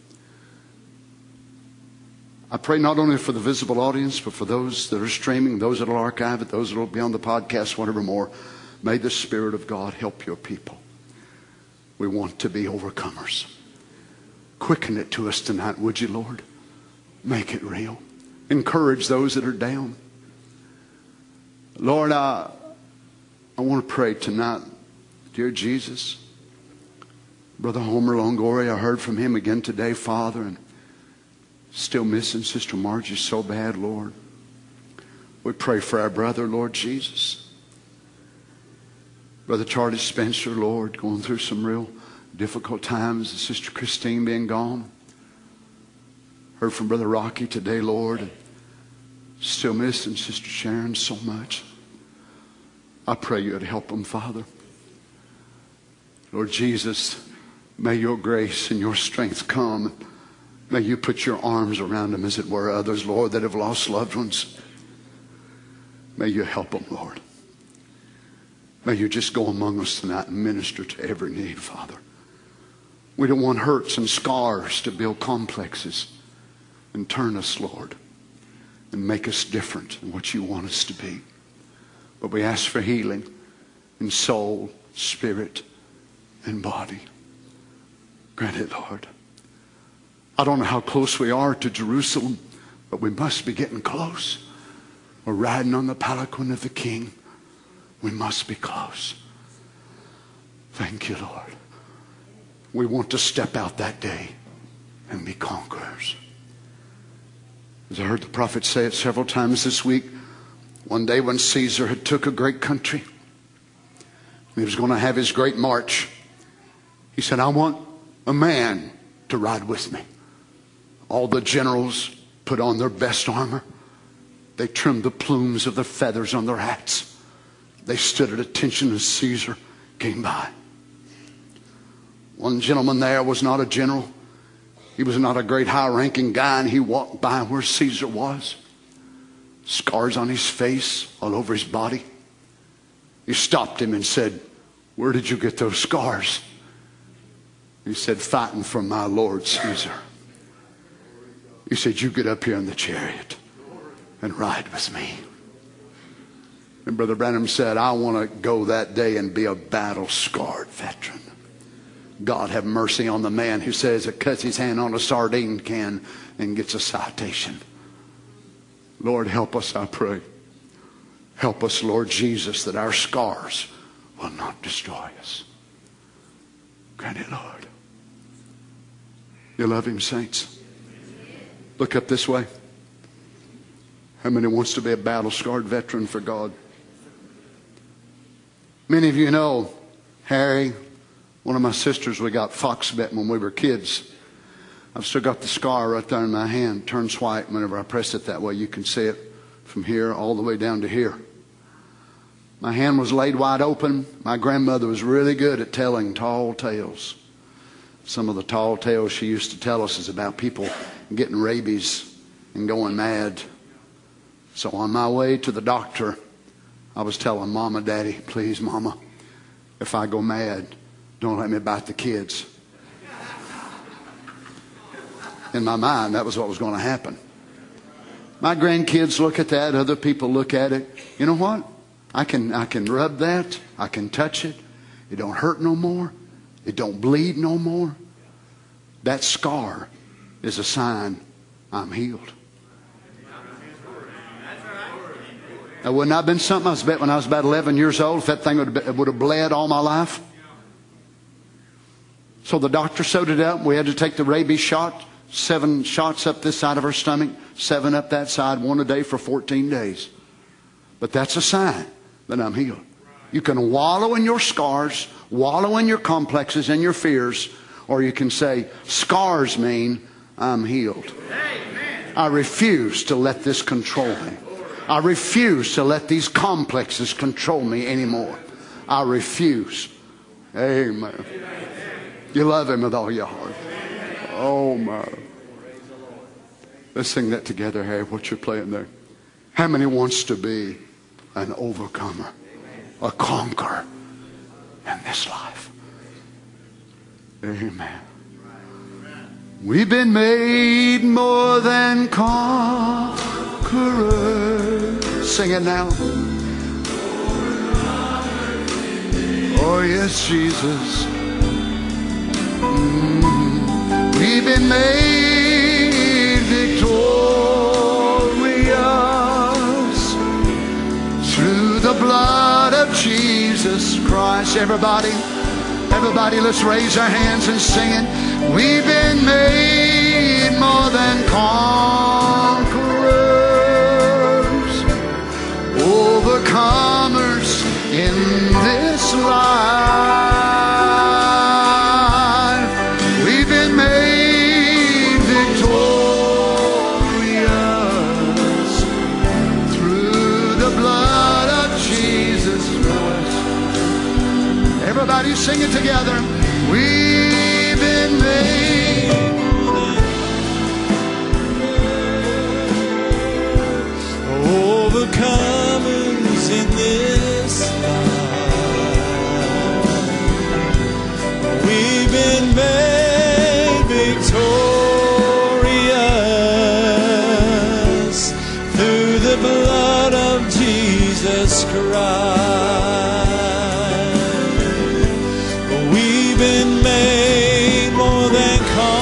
I pray not only for the visible audience, but for those that are streaming, those that will archive it, those that will be on the podcast, whatever more. May the Spirit of God help your people. We want to be overcomers. Quicken it to us tonight, would you, Lord? Make it real. Encourage those that are down. Lord, I want to pray tonight, dear Jesus. Brother Homer Longoria, I heard from him again today, Father, and still missing Sister Margie so bad, Lord. We pray for our brother, Lord Jesus. Brother Charlie Spencer, Lord, going through some real difficult times. Sister Christine being gone. Heard from Brother Rocky today, Lord. And still missing Sister Sharon so much. I pray you would help them, Father. Lord Jesus, may your grace and your strength come. May you put your arms around them, as it were. Others, Lord, that have lost loved ones. May you help them, Lord. May you just go among us tonight and minister to every need, Father. We don't want hurts and scars to build complexes and turn us, Lord, and make us different than what you want us to be. But we ask for healing in soul, spirit, and body. Grant it, Lord. I don't know how close we are to Jerusalem, but we must be getting close. We're riding on the palanquin of the King. We must be close. Thank you, Lord. We want to step out that day and be conquerors. As I heard the prophet say it several times this week, one day when Caesar had took a great country, he was going to have his great march. He said, I want a man to ride with me. All the generals put on their best armor. They trimmed the plumes of the feathers on their hats. They stood at attention as Caesar came by. One gentleman there was not a general. He was not a great high-ranking guy, and he walked by where Caesar was. Scars on his face, all over his body. He stopped him and said, where did you get those scars? He said, fighting for my Lord Caesar. He said, you get up here in the chariot and ride with me. And Brother Branham said, I want to go that day and be a battle-scarred veteran. God have mercy on the man who says it cuts his hand on a sardine can and gets a citation. Lord, help us, I pray. Help us, Lord Jesus, that our scars will not destroy us. Grant it, Lord. You love him, saints? Look up this way. How many wants to be a battle-scarred veteran for God? Many of you know Harry, one of my sisters, we got fox bitten when we were kids. I've still got the scar right there in my hand. Turns white whenever I press it that way. You can see it from here all the way down to here. My hand was laid wide open. My grandmother was really good at telling tall tales. Some of the tall tales she used to tell us is about people getting rabies and going mad. So on my way to the doctor, I was telling Mama, Daddy, please, Mama, if I go mad, don't let me bite the kids. In my mind, that was what was going to happen. My grandkids look at that. Other people look at it. You know what? I can rub that. I can touch it. It don't hurt no more. It don't bleed no more. That scar is a sign I'm healed. That would not have been something I bet when I was about 11 years old, if that thing would have bled all my life. So the doctor sewed it up. We had to take the rabies shot. 7 shots up this side of her stomach, 7 up that side, 1 a day for 14 days. But that's a sign that I'm healed. You can wallow in your scars, wallow in your complexes and your fears, or you can say, scars mean I'm healed. I refuse to let this control me. I refuse to let these complexes control me anymore. I refuse. Amen. You love Him with all your heart. Oh, my. Let's sing that together, Harry, what you're playing there. How many wants to be an overcomer, a conqueror in this life? Amen. We've been made more than conquerors. Sing it now. Oh, yes, Jesus. We've been made victorious through the blood of Jesus Christ. Everybody, let's raise our hands and sing it. We've been made more than conquerors, overcomers in this life. We've been made victorious through the blood of Jesus Christ. Everybody sing it together. We've been made overcomers in this life. We've been made victorious through the blood of Jesus Christ. We've been made more than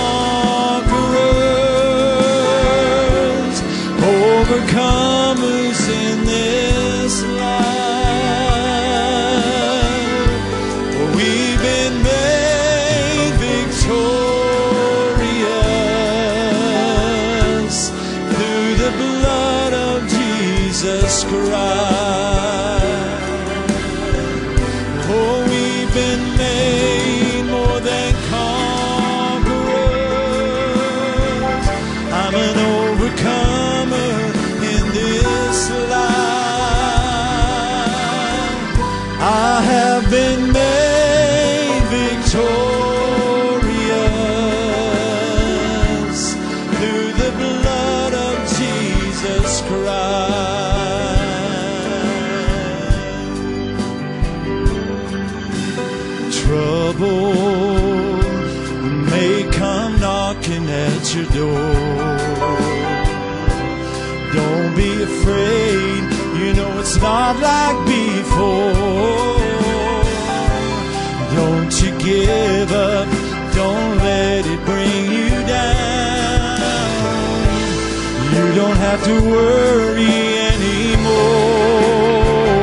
conquerors, overcomers in this life. We've been made victorious through the blood of Jesus Christ. Oh, we've been made more than conquerors. I'm an overcomer in this life. I have been made victorious through the blood of Jesus Christ. Trouble may come knocking at your door. Don't be afraid, you know it's not like before. Don't you give up, don't let it bring you down. You don't have to worry anymore.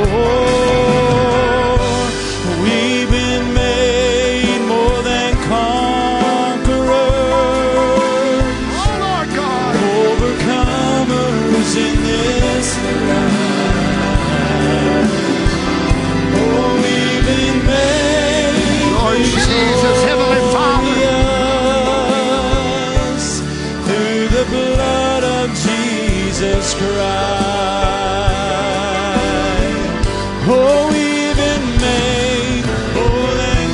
We've been made more than conquerors, overcomers in this life. Oh, we've been made, Lord Jesus, Heavenly Father, through the blood of Jesus Christ. Oh, we've been made more than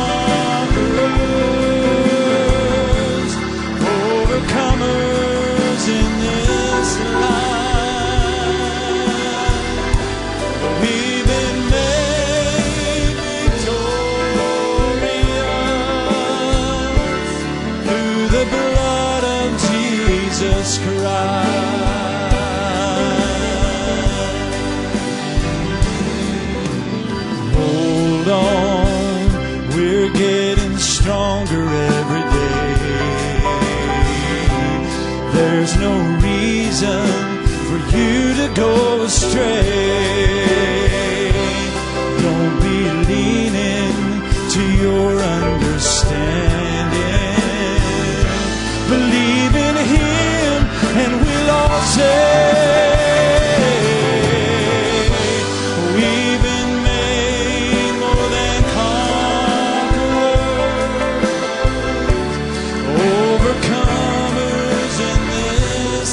conquerors, overcomers in this life. We've been made victorious through the blood of Jesus Christ. Hold on, we're getting stronger every day. There's no reason for you to go astray. Don't be leaning to your understanding. Believe in Him and we'll all say, we've been made more than conquerors, overcomers in this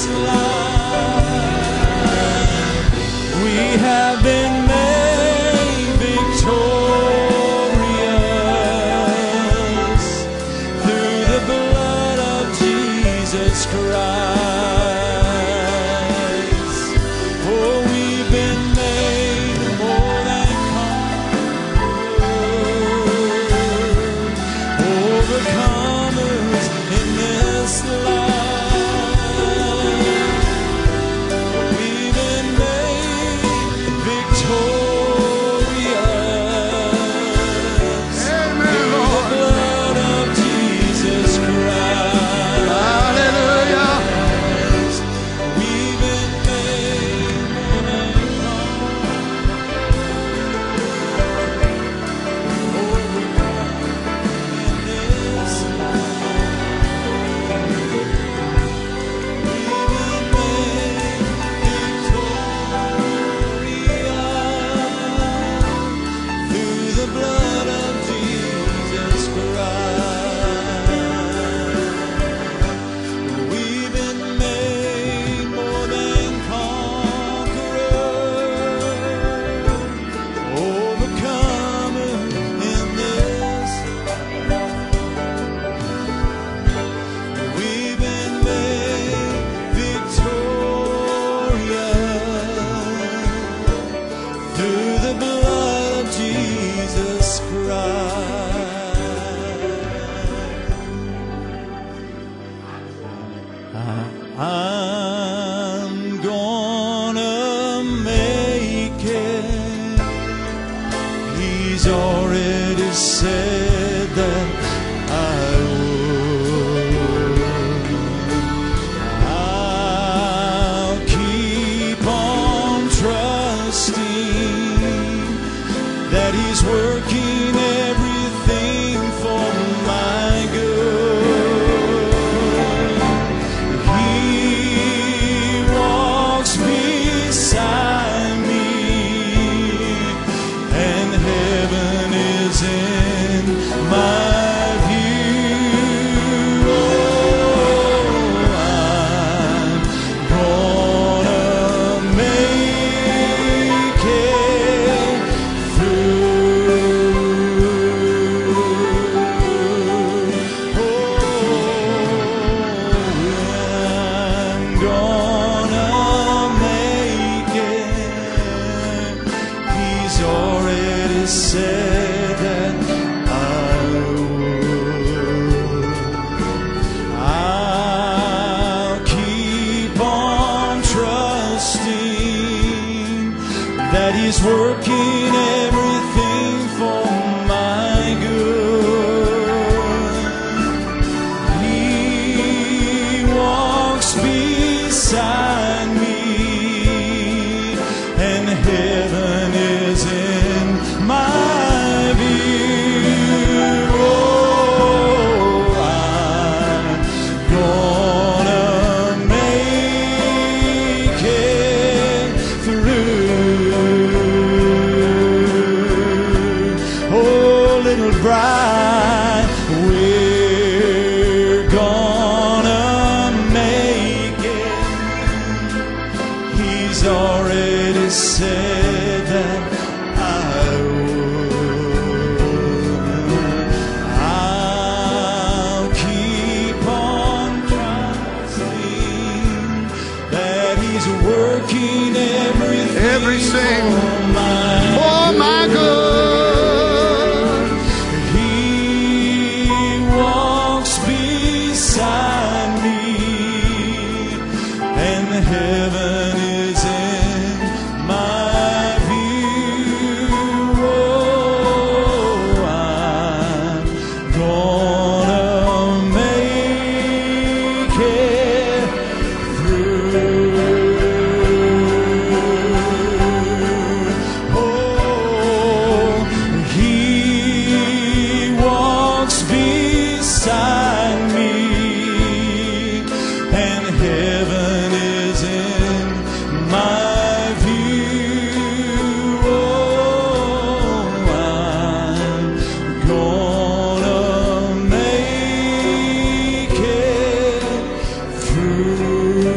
life. We have been made victorious He's already said that I would. I'll keep on trusting that He's working everything for my good. He walks beside me, and heaven is in my view. Oh, I'm gonna make it through. Oh, I'm gonna make it. He's already said that I would. I'll keep on trusting that He's working everything for my good. He walks beside me, and heaven is in my view. Oh, I'm gonna make it through. Oh, little bride, we're gonna make it. He's already said that I would. I'll keep on trusting that He's working everything for my good. He walks beside me, and heaven is in my view. Oh, I'm gonna make it through. Oh, He walks beside me, and heaven is in my view. Oh, I'm gonna make it through.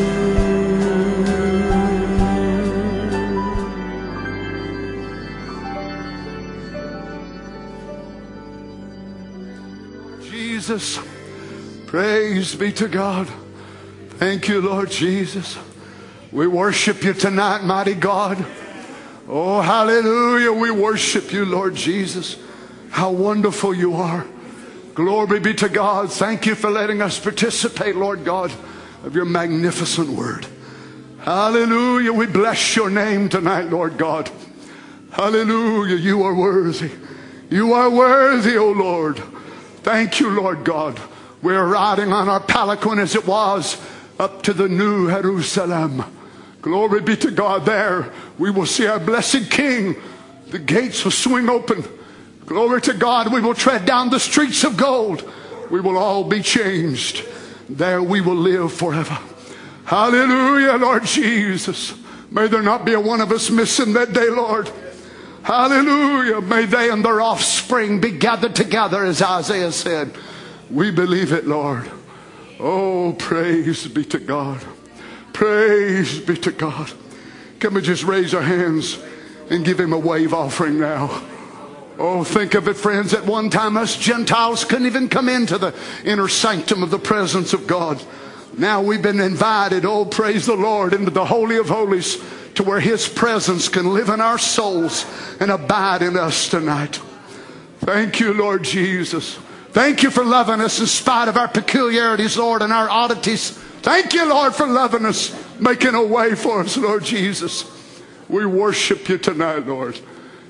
Jesus, praise be to God. Thank you, Lord Jesus. We worship you tonight, mighty God. Oh, hallelujah. We worship you, Lord Jesus. How wonderful you are. Glory be to God. Thank you for letting us participate, Lord God, of your magnificent word. Hallelujah. We bless your name tonight, Lord God. Hallelujah. You are worthy. You are worthy, O Lord. Thank you, Lord God. We're riding on our palanquin as it was up to the new Jerusalem. Glory be to God. There we will see our blessed King. The gates will swing open. Glory to God. We will tread down the streets of gold. We will all be changed. There we will live forever. Hallelujah, Lord Jesus. May there not be a one of us missing that day, Lord. Hallelujah. May they and their offspring be gathered together, as Isaiah said. We believe it, Lord. Oh, praise be to God. Praise be to God. Can we just raise our hands and give him a wave offering now? Oh, think of it, friends. At one time, us Gentiles couldn't even come into the inner sanctum of the presence of God. Now we've been invited, oh, praise the Lord, into the Holy of Holies, to where his presence can live in our souls and abide in us tonight. Thank you, Lord Jesus. Thank you for loving us in spite of our peculiarities, Lord, and our oddities. Thank you, Lord, for loving us, making a way for us, Lord Jesus. We worship you tonight, Lord.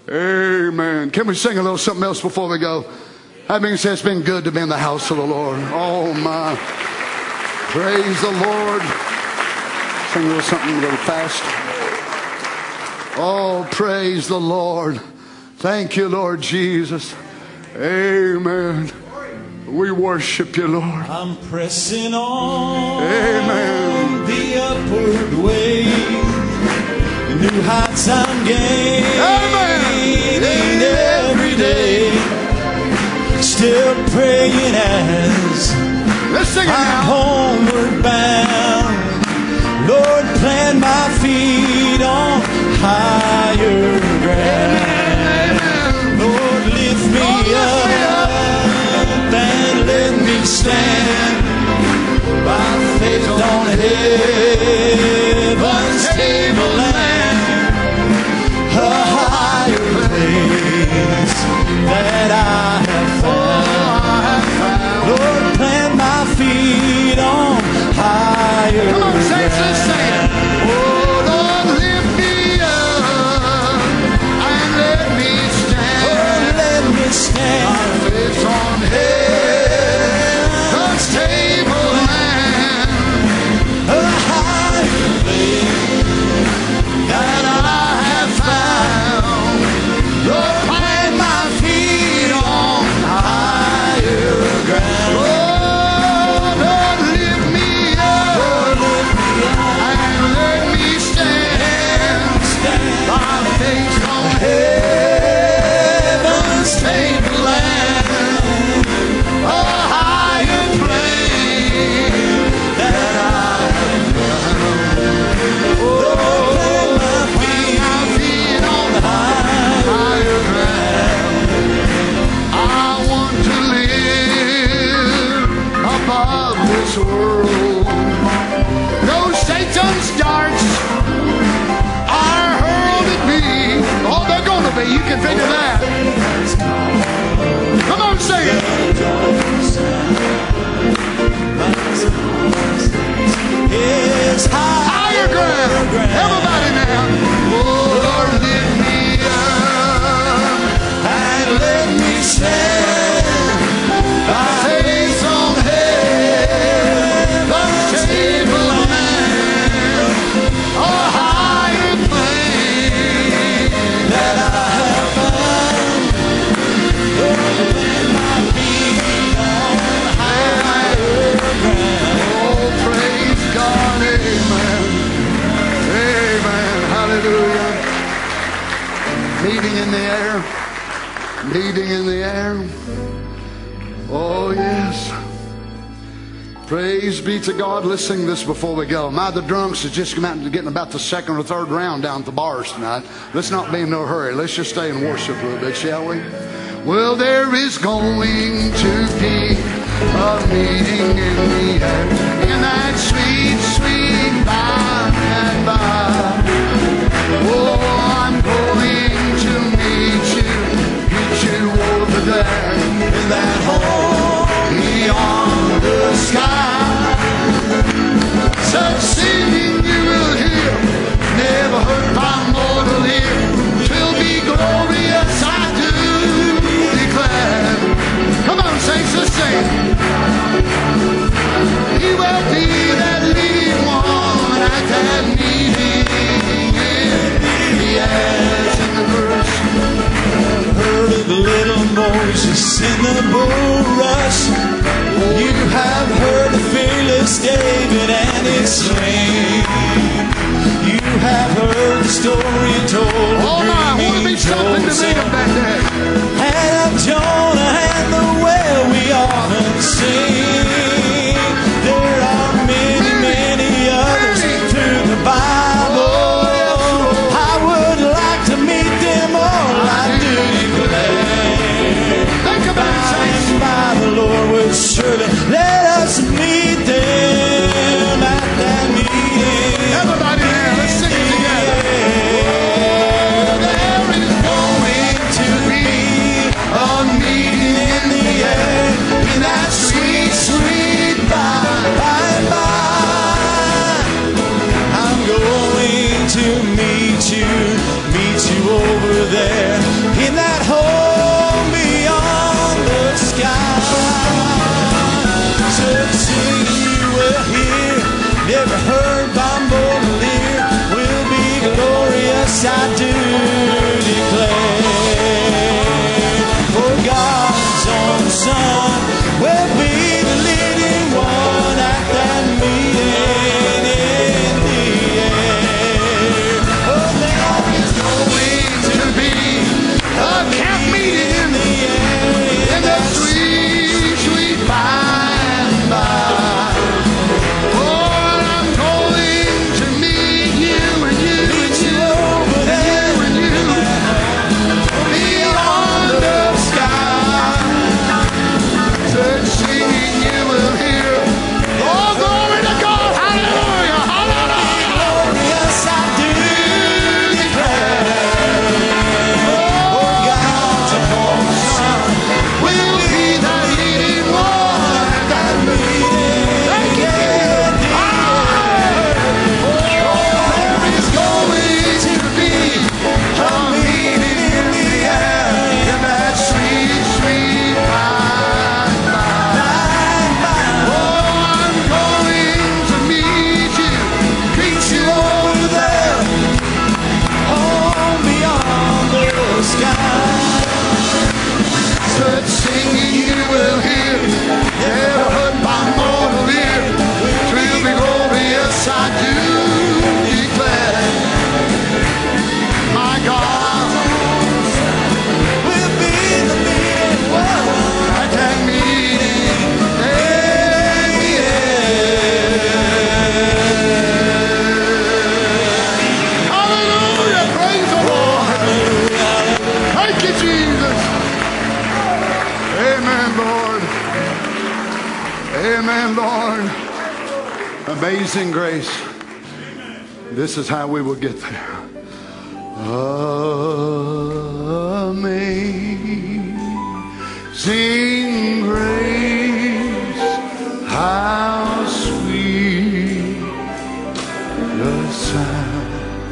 Amen. Can we sing a little something else before we go? That means it's been good to be in the house of the Lord. Oh my. Praise the Lord. Sing a little something a little fast. Oh, praise the Lord. Thank you, Lord Jesus. Amen. We worship you, Lord. I'm pressing on. Amen. The upward way. New heights I'm gaining. Amen. Every day. Still praying as Let's sing it I'm now. homeward bound. Lord, plant my feet on higher ground. Lord, lift me up and let me stand by faith on heaven's tableland, a higher place that I have found. Lord, plant my feet on higher Come on, saints, let's ground. sing it. Oh, Lord, lift me up and let me stand. Oh, let me stand. It's on heaven's tableland, A higher place that I have found. Lord, plant my feet on higher ground. Oh, Lord, lift me up and let me stand. By faith on heaven's tableland, a higher place that I have found. Oh, plant my feet on higher ground. I want to live above this world. Those Satan's darts are hurled at me. Oh, they're gonna be. You can figure that. Come on, sing it. It's Higher ground. Everybody now. Oh, Lord, lift me up and let me stand. By faith on heaven's tableland, a higher place that I have found. Plant my feet on higher ground. Oh, praise God, amen. Amen, hallelujah. Meeting in the air. Meeting in the air. Oh, yes. Praise be to God. Let's sing this before we go. My, the drunks is just getting about the second or third round down at the bars tonight. Let's not be in no hurry. Let's just stay and worship a little bit, shall we? Well, there is going to be a meeting in the air, in that sweet, sweet by and by. Oh, I'm going to meet you over there in that home beyond the sky. Such singing you will hear, never heard by mortal ear. 'Twill be glorious, I do declare. Come on, saints, let's sing. He will be that leading one at that meeting in the air. In the verse. heard of little Moses in the bulrush. You have heard of fearless David and his slain. You have heard the story told Oh of my, I want to be dreaming something to meet him back there. and of Jonah and the well we often sing. There are many, many others through the Bible. I would like to meet them all, I do declare. Think about it, saints. By the Lord will surely let us meet them at that meeting. Everybody now, let's sing it together. There is going to be a meeting in the air, in that sweet, sweet by and by. I'm going to meet you over there yes I do declare, for God's own Son will be the leading one at that meeting in the air. Oh, there is going to be a camp meeting in the air, in the sweet, sweet by and by. Oh, I'm going to meet you and you and you over there and you beyond the sky. Such singing you will hear. Oh, glory to God! Hallelujah! Hallelujah! Glorious, I do declare. Oh, God's own Son will be the leading one at that meeting. Thank you. There is going to be a meeting in the air, in that sweet, sweet by and by. Oh, I'm going to meet you over there, oh, beyond the sky. Such singing you will hear, never heard by mortal ear. Twill be glorious, I do declare. My God will be the leading one at that meeting in the air. Hallelujah! Praise the Lord! Thank you, Jesus! Amen, Lord. Amen, Lord. Amazing grace. This is how we will get there. Amazing grace, how sweet the sound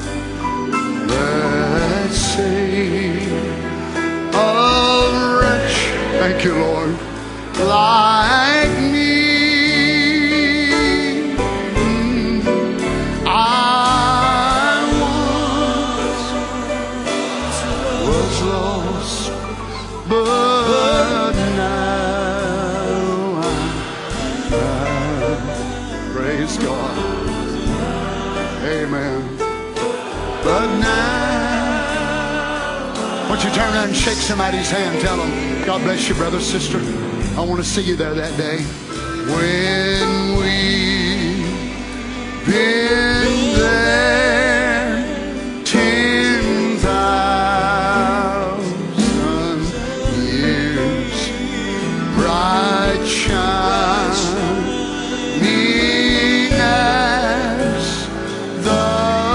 that saved a wretch. Thank you, Lord. Like me. I was lost, but now I'm praise God. Amen. But now, won't you turn around and shake somebody's hand? Tell them, God bless you, brother, sister. I want to see you there that day. When we've been there 10,000 years, bright shining as the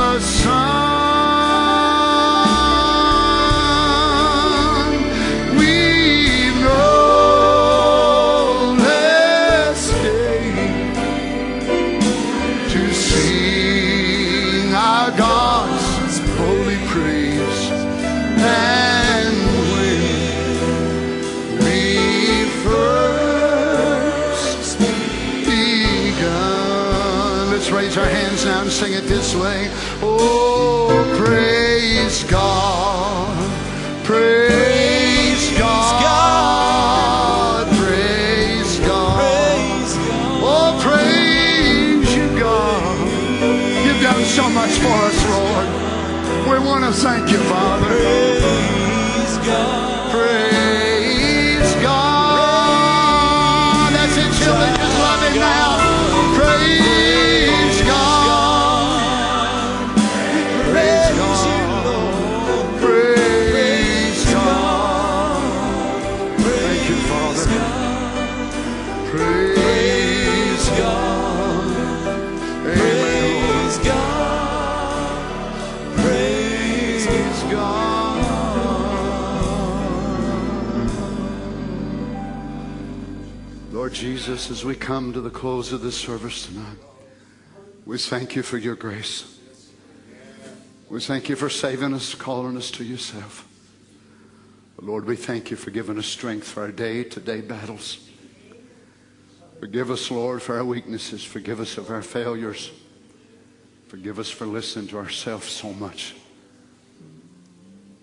sun, we've known this day to sing our God's holy praise. And when we first begun, let's raise our hands now and sing it this way. Oh, praise God, praise God, praise God. Oh, praise you, God. You've done so much for us, Lord. We want to thank you, Father. Praise God. Praise God. That's it, children. Just love Him now. Praise God. Praise God. Praise God. Thank you, Father. Praise God. Praise God. Praise God. Lord Jesus, as we come to the close of this service tonight, we thank you for your grace. We thank you for saving us, calling us to yourself. But Lord, we thank you for giving us strength for our day-to-day battles. Forgive us, Lord, for our weaknesses. Forgive us of our failures. Forgive us for listening to ourselves so much.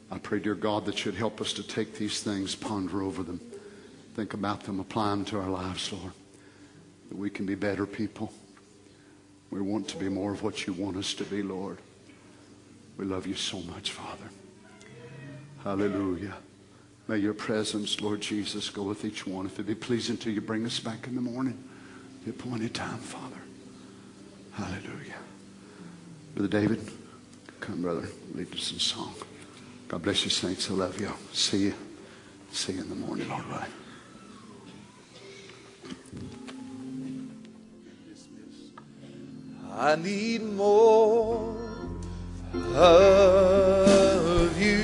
I pray, dear God, that you'd help us to take these things, ponder over them, think about them, apply them to our lives, Lord, that we can be better people. We want to be more of what you want us to be, Lord. We love you so much, Father. Hallelujah. May your presence, Lord Jesus, go with each one. If it be pleasing to you, bring us back in the morning, the appointed time, Father. Hallelujah. Brother David, come, brother, lead us in song. God bless you, saints. I love you. See you. See you in the morning, Lord willing. I need more of you.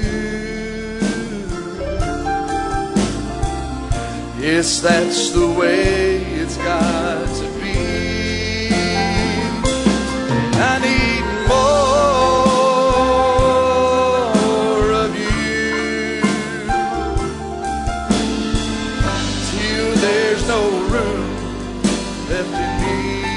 Yes, that's the way it's got to be. I need more of you till there's no room left in me.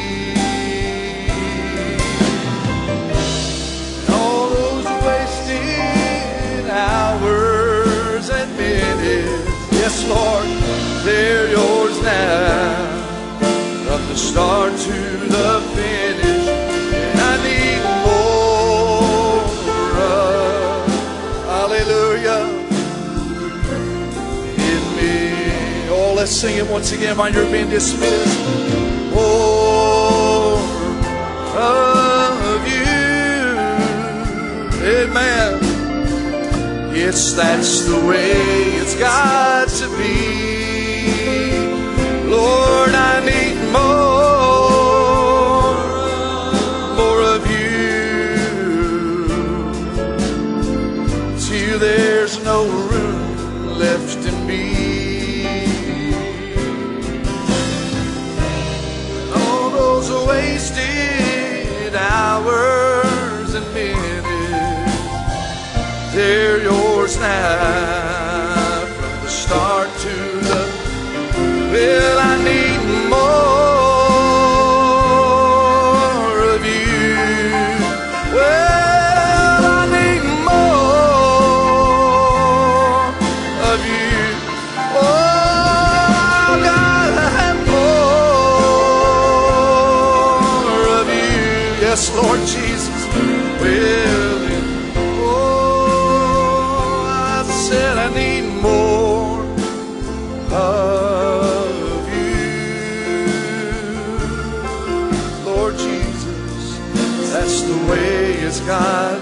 All those wasted hours and minutes, yes, Lord, they're yours now, from the start to the finish. And I need more of, hallelujah, in me. Oh, let's sing it once again while you're being dismissed. More of you, amen. Yes, that's the way it's got to be. Lord, I need more of you till there's no room left in me. All those wasted hours and minutes, they're yours now, from the start to the, well, I need more of you. Well, I need more of you. Oh, I've got to have more of you. Yes, Lord Jesus. Well, oh, I said I need more of you, Lord Jesus. That's the way it's got